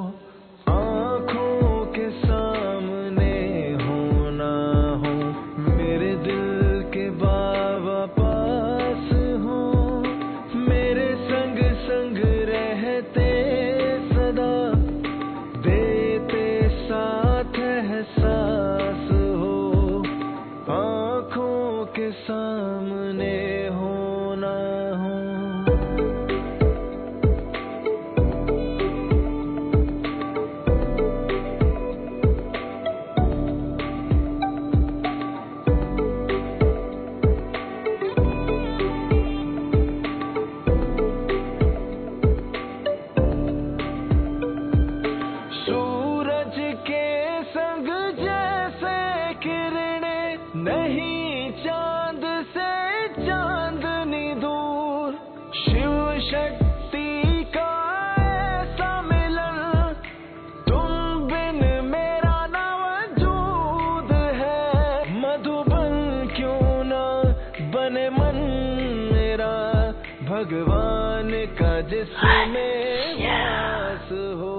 आँखों के सामने होना हो, मेरे दिल के बाबा पास हो, मेरे संग संग रहते सदा, देते साथ एहसास हो। आँखों के सामने होना हो। सूरज के संग जैसे किरणें, नहीं चांद से चांदनी दूर, शिव शक्ति का ऐसा मिलन, तुम बिन मेरा ना वजूद है। मधुबन भगवान का जिसमें वास हो,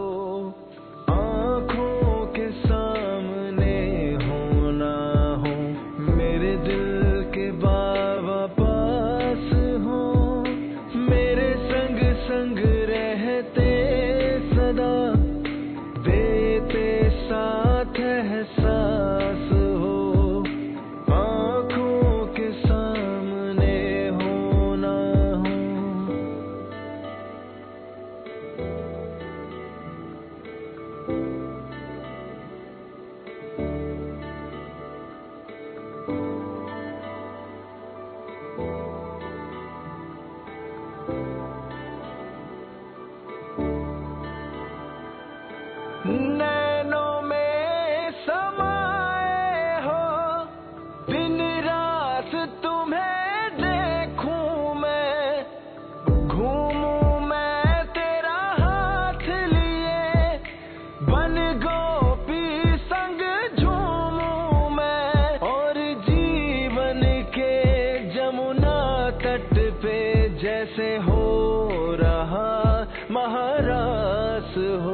आँखों के सामने हो ना हो, मेरे दिल के बाबा पास हो, मेरे संग संग रहते सदा, देते साथ एहसास हो, आँखों के सामने हो ना हो। नैनों में समाए हो, दिन रात तुम्हें देखूं मैं, घूमूं मैं तेरा हाथ लिए, बन गोपी संग झूमूं मैं, और जीवन के जमुना तट पे जैसे हो रहा महारास हो,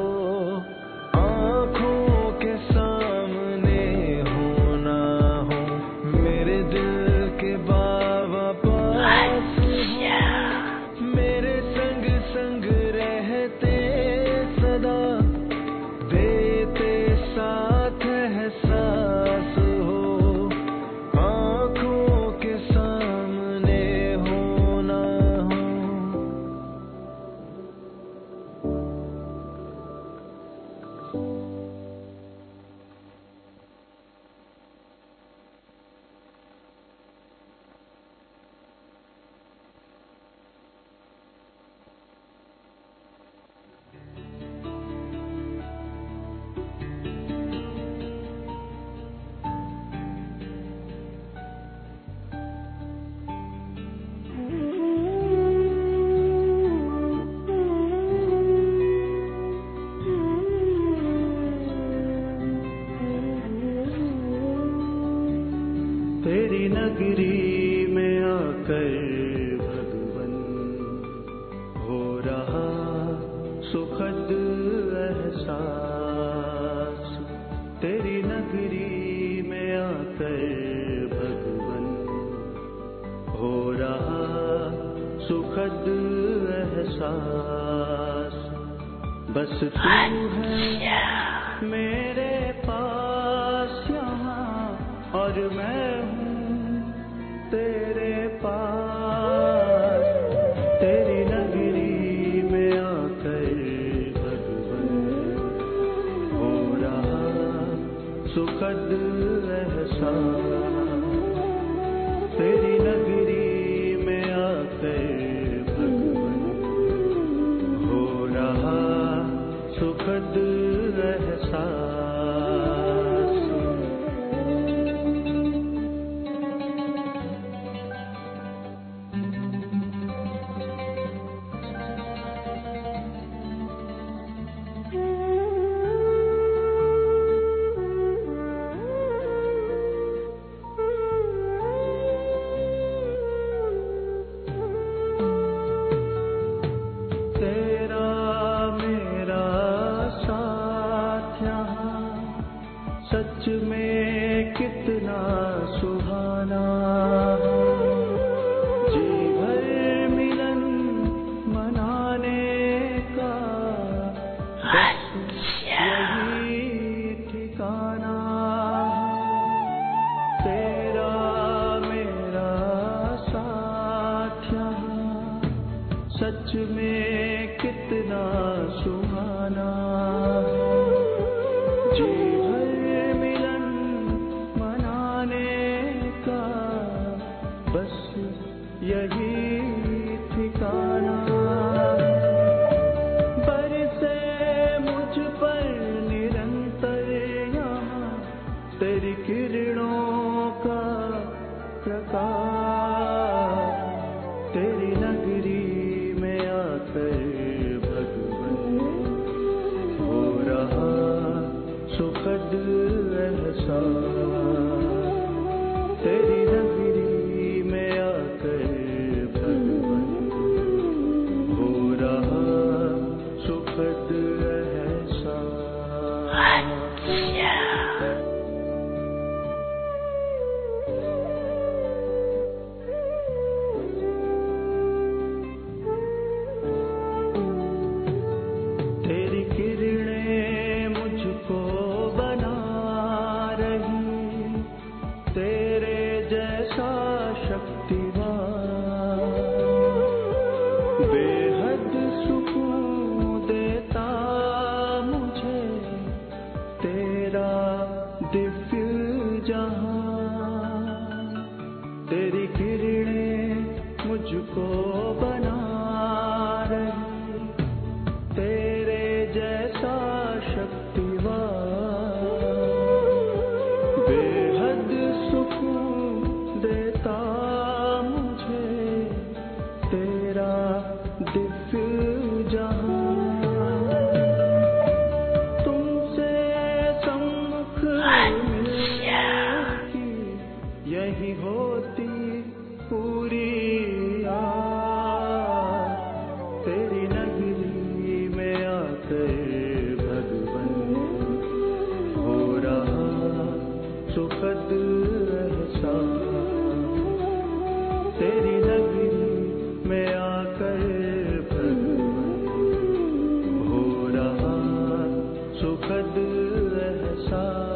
आँखों के सामने हो ना हो, मेरे दिल के बाबा पास हो, मेरे संग संग रहते सदा, देते साथ एहसास हो, आँखों के सामने हो ना हो। तेरी नगरी में आकर भगवन हो रहा सुखद एहसास, तेरी नगरी में आकर भगवन हो रहा सुखद एहसास, बस तू है मेरे पास यहाँ और मैं हूँ तेरे पास, तेरी नगरी में आकर भगवन हो रहा सुखद एहसास, तेरी नगरी में आकर भगवन हो रहा सुखद एहसास। तेरा मेरा साथ यहाँ सच में कितना सुहाना है, जी भर मिलन मनाने का बस यही ठिकाना है, तेरा मेरा साथ यहाँ सच में कितना सुहाना है, जी भर मिलन मनाने का बस यही ठिकाना है, बरसे मुझ पर निरंतर यहाँ तेरी किरणों का प्रकाश, तेरी नगरी में आकर भगवन हो रहा सुखद एहसास, तेरी नगरी में आकर भगवन शक्तिवान, बेहद सुकून देता मुझे तेरा दिव्य जहां। तेरी किरणें मुझको बना रही, तेरे जैसा शक्तिवान, बेहद सुकून देता मुझे तेरा दिव्य जहां। तुमसे सम्मुख मिलने की यही होती पूरी आस। तेरी नगरी में आकर भगवन हो रहा सुखद एहसास। तेरी नगरी में आकर भगवन हो रहा सुखद एहसास।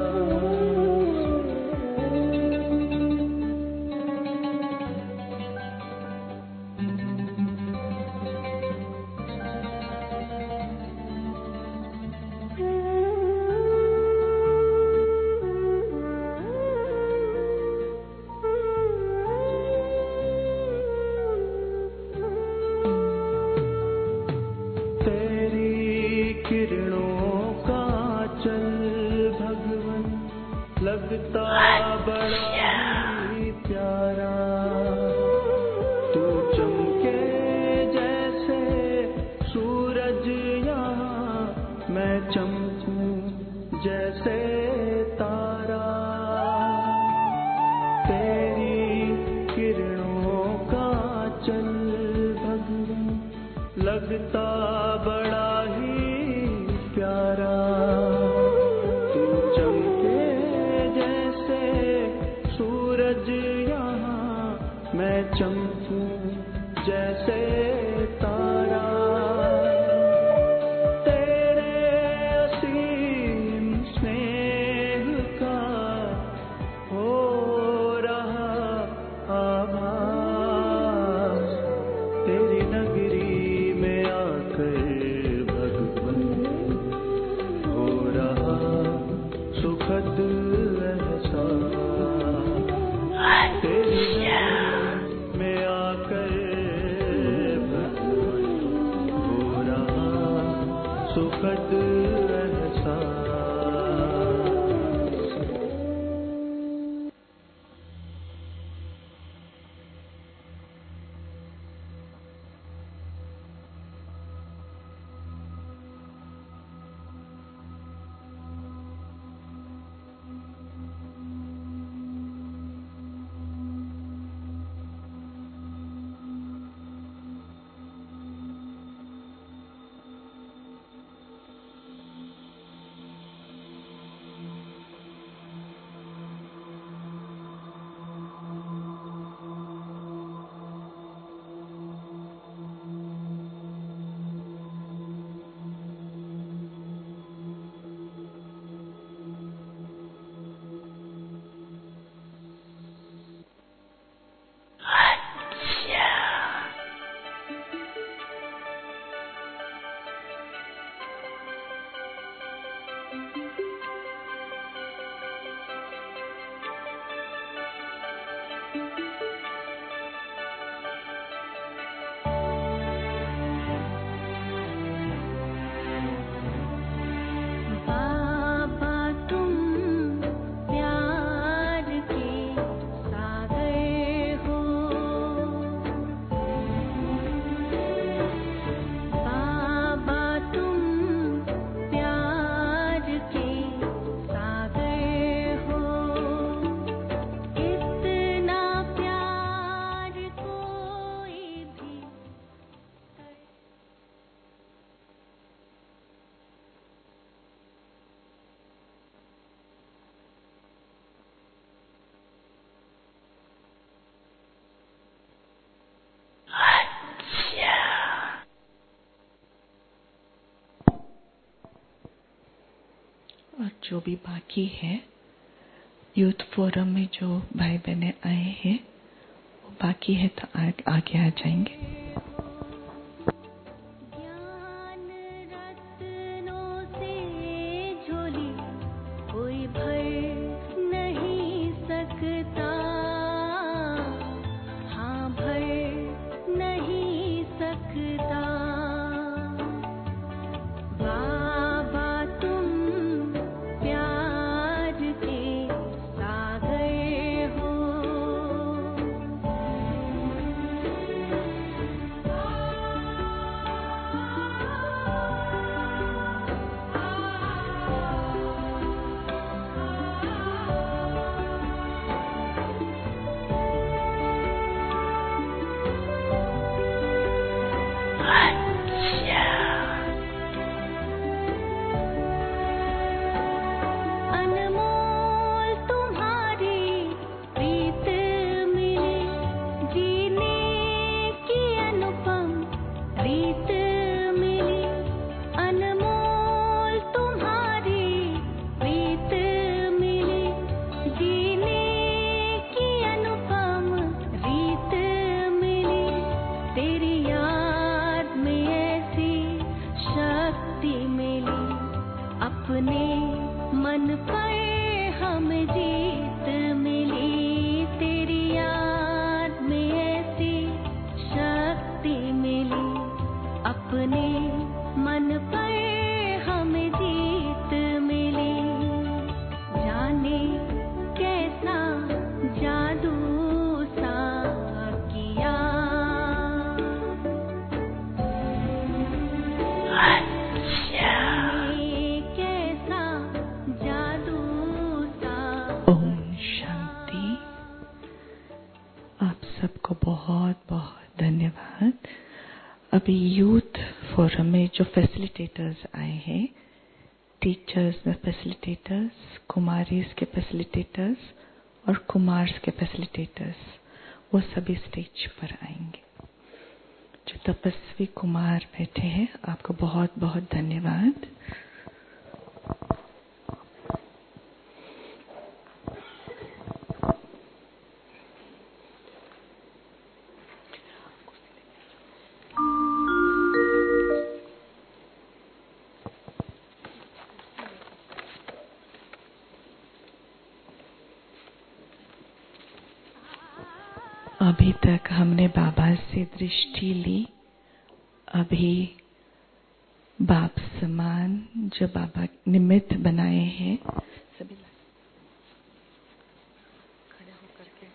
तेरी किरणों का चल भगवन लगता बड़ा ही प्यारा। तू चमके जैसे सूरज यहाँ, मैं चमकूं जैसे तारा। तेरी किरणों का चल भगवन लगता बड़ा ही प्यारा। तू चमके जैसे सूरज यहाँ, मैं चमकूं जैसे तारा। तेरे असीम स्नेह का हो रहा आभास। तेरी नगरी में आकर भगवन हो रहा सुखद एहसास। तेरी नगरी में आकर भगवन हो रहा सुखद एहसास। और जो भी बाकी है यूथ फोरम में जो भाई बहने आए हैं बाकी है तो आ, आगे आ जाएंगे। ज्ञान रत्नों से झोली कोई भर नहीं सकता, हाँ भर नहीं सकता। बाबा तुम प्यार के सागर हो। अनमोल तुम्हारी प्रीत मिली, जीने की अनुपम रीत मिली। अनमोल तुम्हारी प्रीत मिली, जीने की अनुपम रीत मिली। तेरी याद में ऐसी शक्ति मिली, अपने मन पर हमें जीत मिली। तेरी याद में ऐसी शक्ति मिली, अपने मन पर हमें जीत मिली। जाने कैसा जादू सा किया, जाने कैसा जादू सा ओम शांति। आप सबको बहुत बहुत धन्यवाद। अभी यूथ फोरम में जो फैसिलिटेटर्स आए हैं, टीचर्स में फैसिलिटेटर्स, कुमारीज के फैसिलिटेटर्स और कुमार्स के फैसिलिटेटर्स, वो सभी स्टेज पर आएंगे। जो तपस्वी कुमार बैठे हैं, आपको बहुत बहुत धन्यवाद। अभी तक हमने बाबा से दृष्टि ली। अभी बाप समान जो बाबा निमित्त बनाए हैं, सभी खड़े होकर के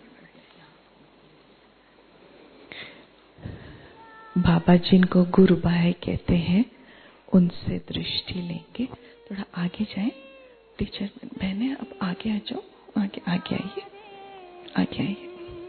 बाबा जिनको गुरु भाई कहते हैं, उनसे दृष्टि लेंगे। थोड़ा आगे जाएं। टीचर बहने अब आगे आ जाओ, आगे आगे आइए, आगे आइए।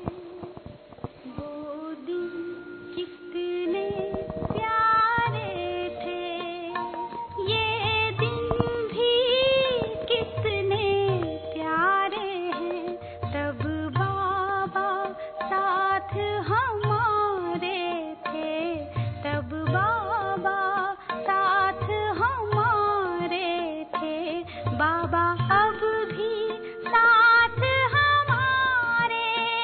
वो दिन कितने प्यारे थे, ये दिन भी कितने प्यारे हैं। तब बाबा साथ हमारे थे, तब बाबा साथ हमारे थे। बाबा अब भी साथ हमारे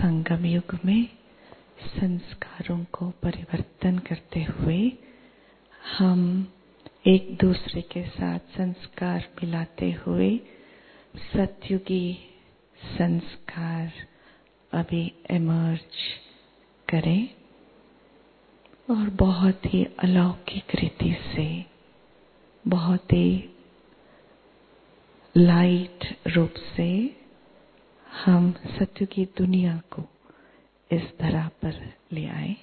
संगम युग में संस्कारों को परिवर्तन करते हुए हम एक दूसरे के साथ संस्कार मिलाते हुए सतयुगी संस्कार अभी इमर्ज करें और बहुत ही अलौकिक रीति से, बहुत ही लाइट रूप से हम सतयुगी दुनिया को इस धरा पर ले आए।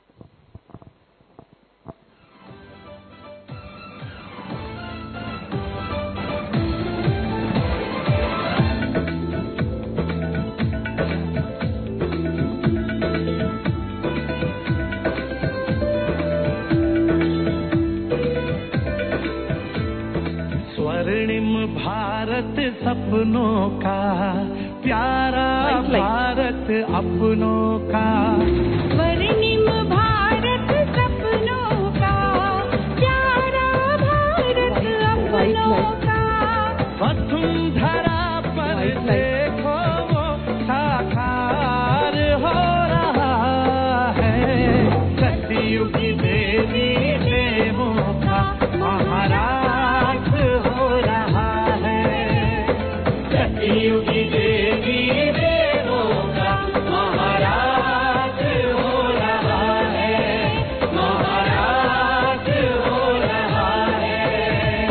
स्वर्णिम भारत सपनों का, प्यारा भारत अपनों का। स्वर्णिम भारत सपनों का, प्यारा भारत अपनों का। वसुंधरा पर देखो वो साकार हो रहा है। सतयुगी देवी देवों का महाराज हो रहा है। सतयुगी देवी देवों का महाराज हो रहा है। महाराज हो रहा है।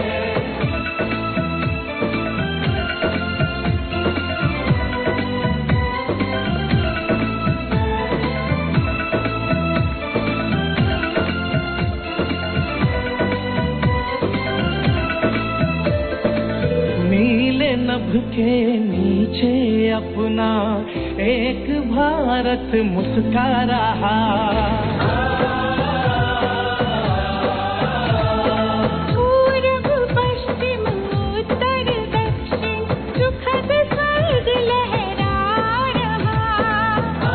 नीले नभ के नीचे अपना एक भारत मुस्का रहा। पूरब पश्चिम उत्तर दक्षिण सुखद स्वर्ग लहरा रहा।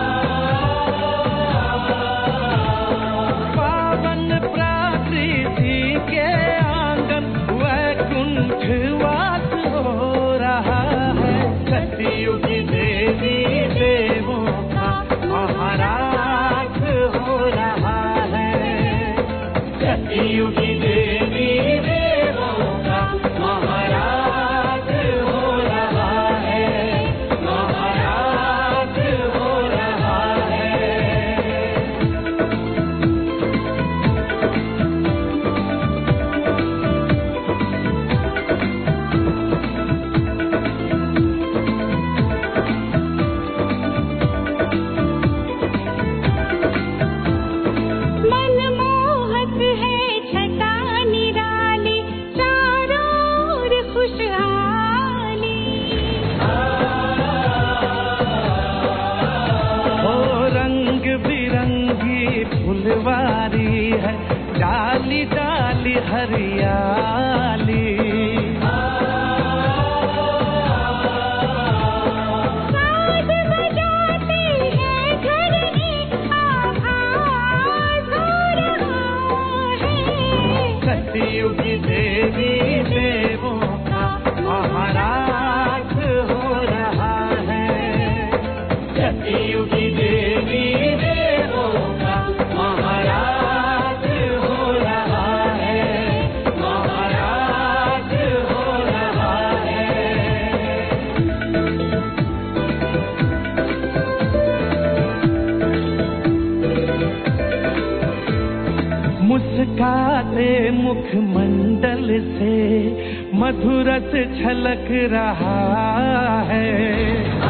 पावन प्रकृति के आंगन वैकुंठ वास हो रहा है। सतयुगी देवी देवों का महाराज हो रहा है। सतयुगी देवी देवों का महाराज हो रहा है। महाराज हो रहा है। मनमोहक है छटा निराली, चारों ओर खुशहाली। हो रंग बिरंगी फुलवारी है, डाली डाली हरियाली। साज बजाते हैं घड़नी, आभास हो रहा है। सतयुगी देवी देवों का महाराज हो रहा है। सतयुगी देवी देवों का महाराज हो रहा है। महाराज हो रहा है। मुस्काते मुखमंडल से मधुरस छलक रहा है।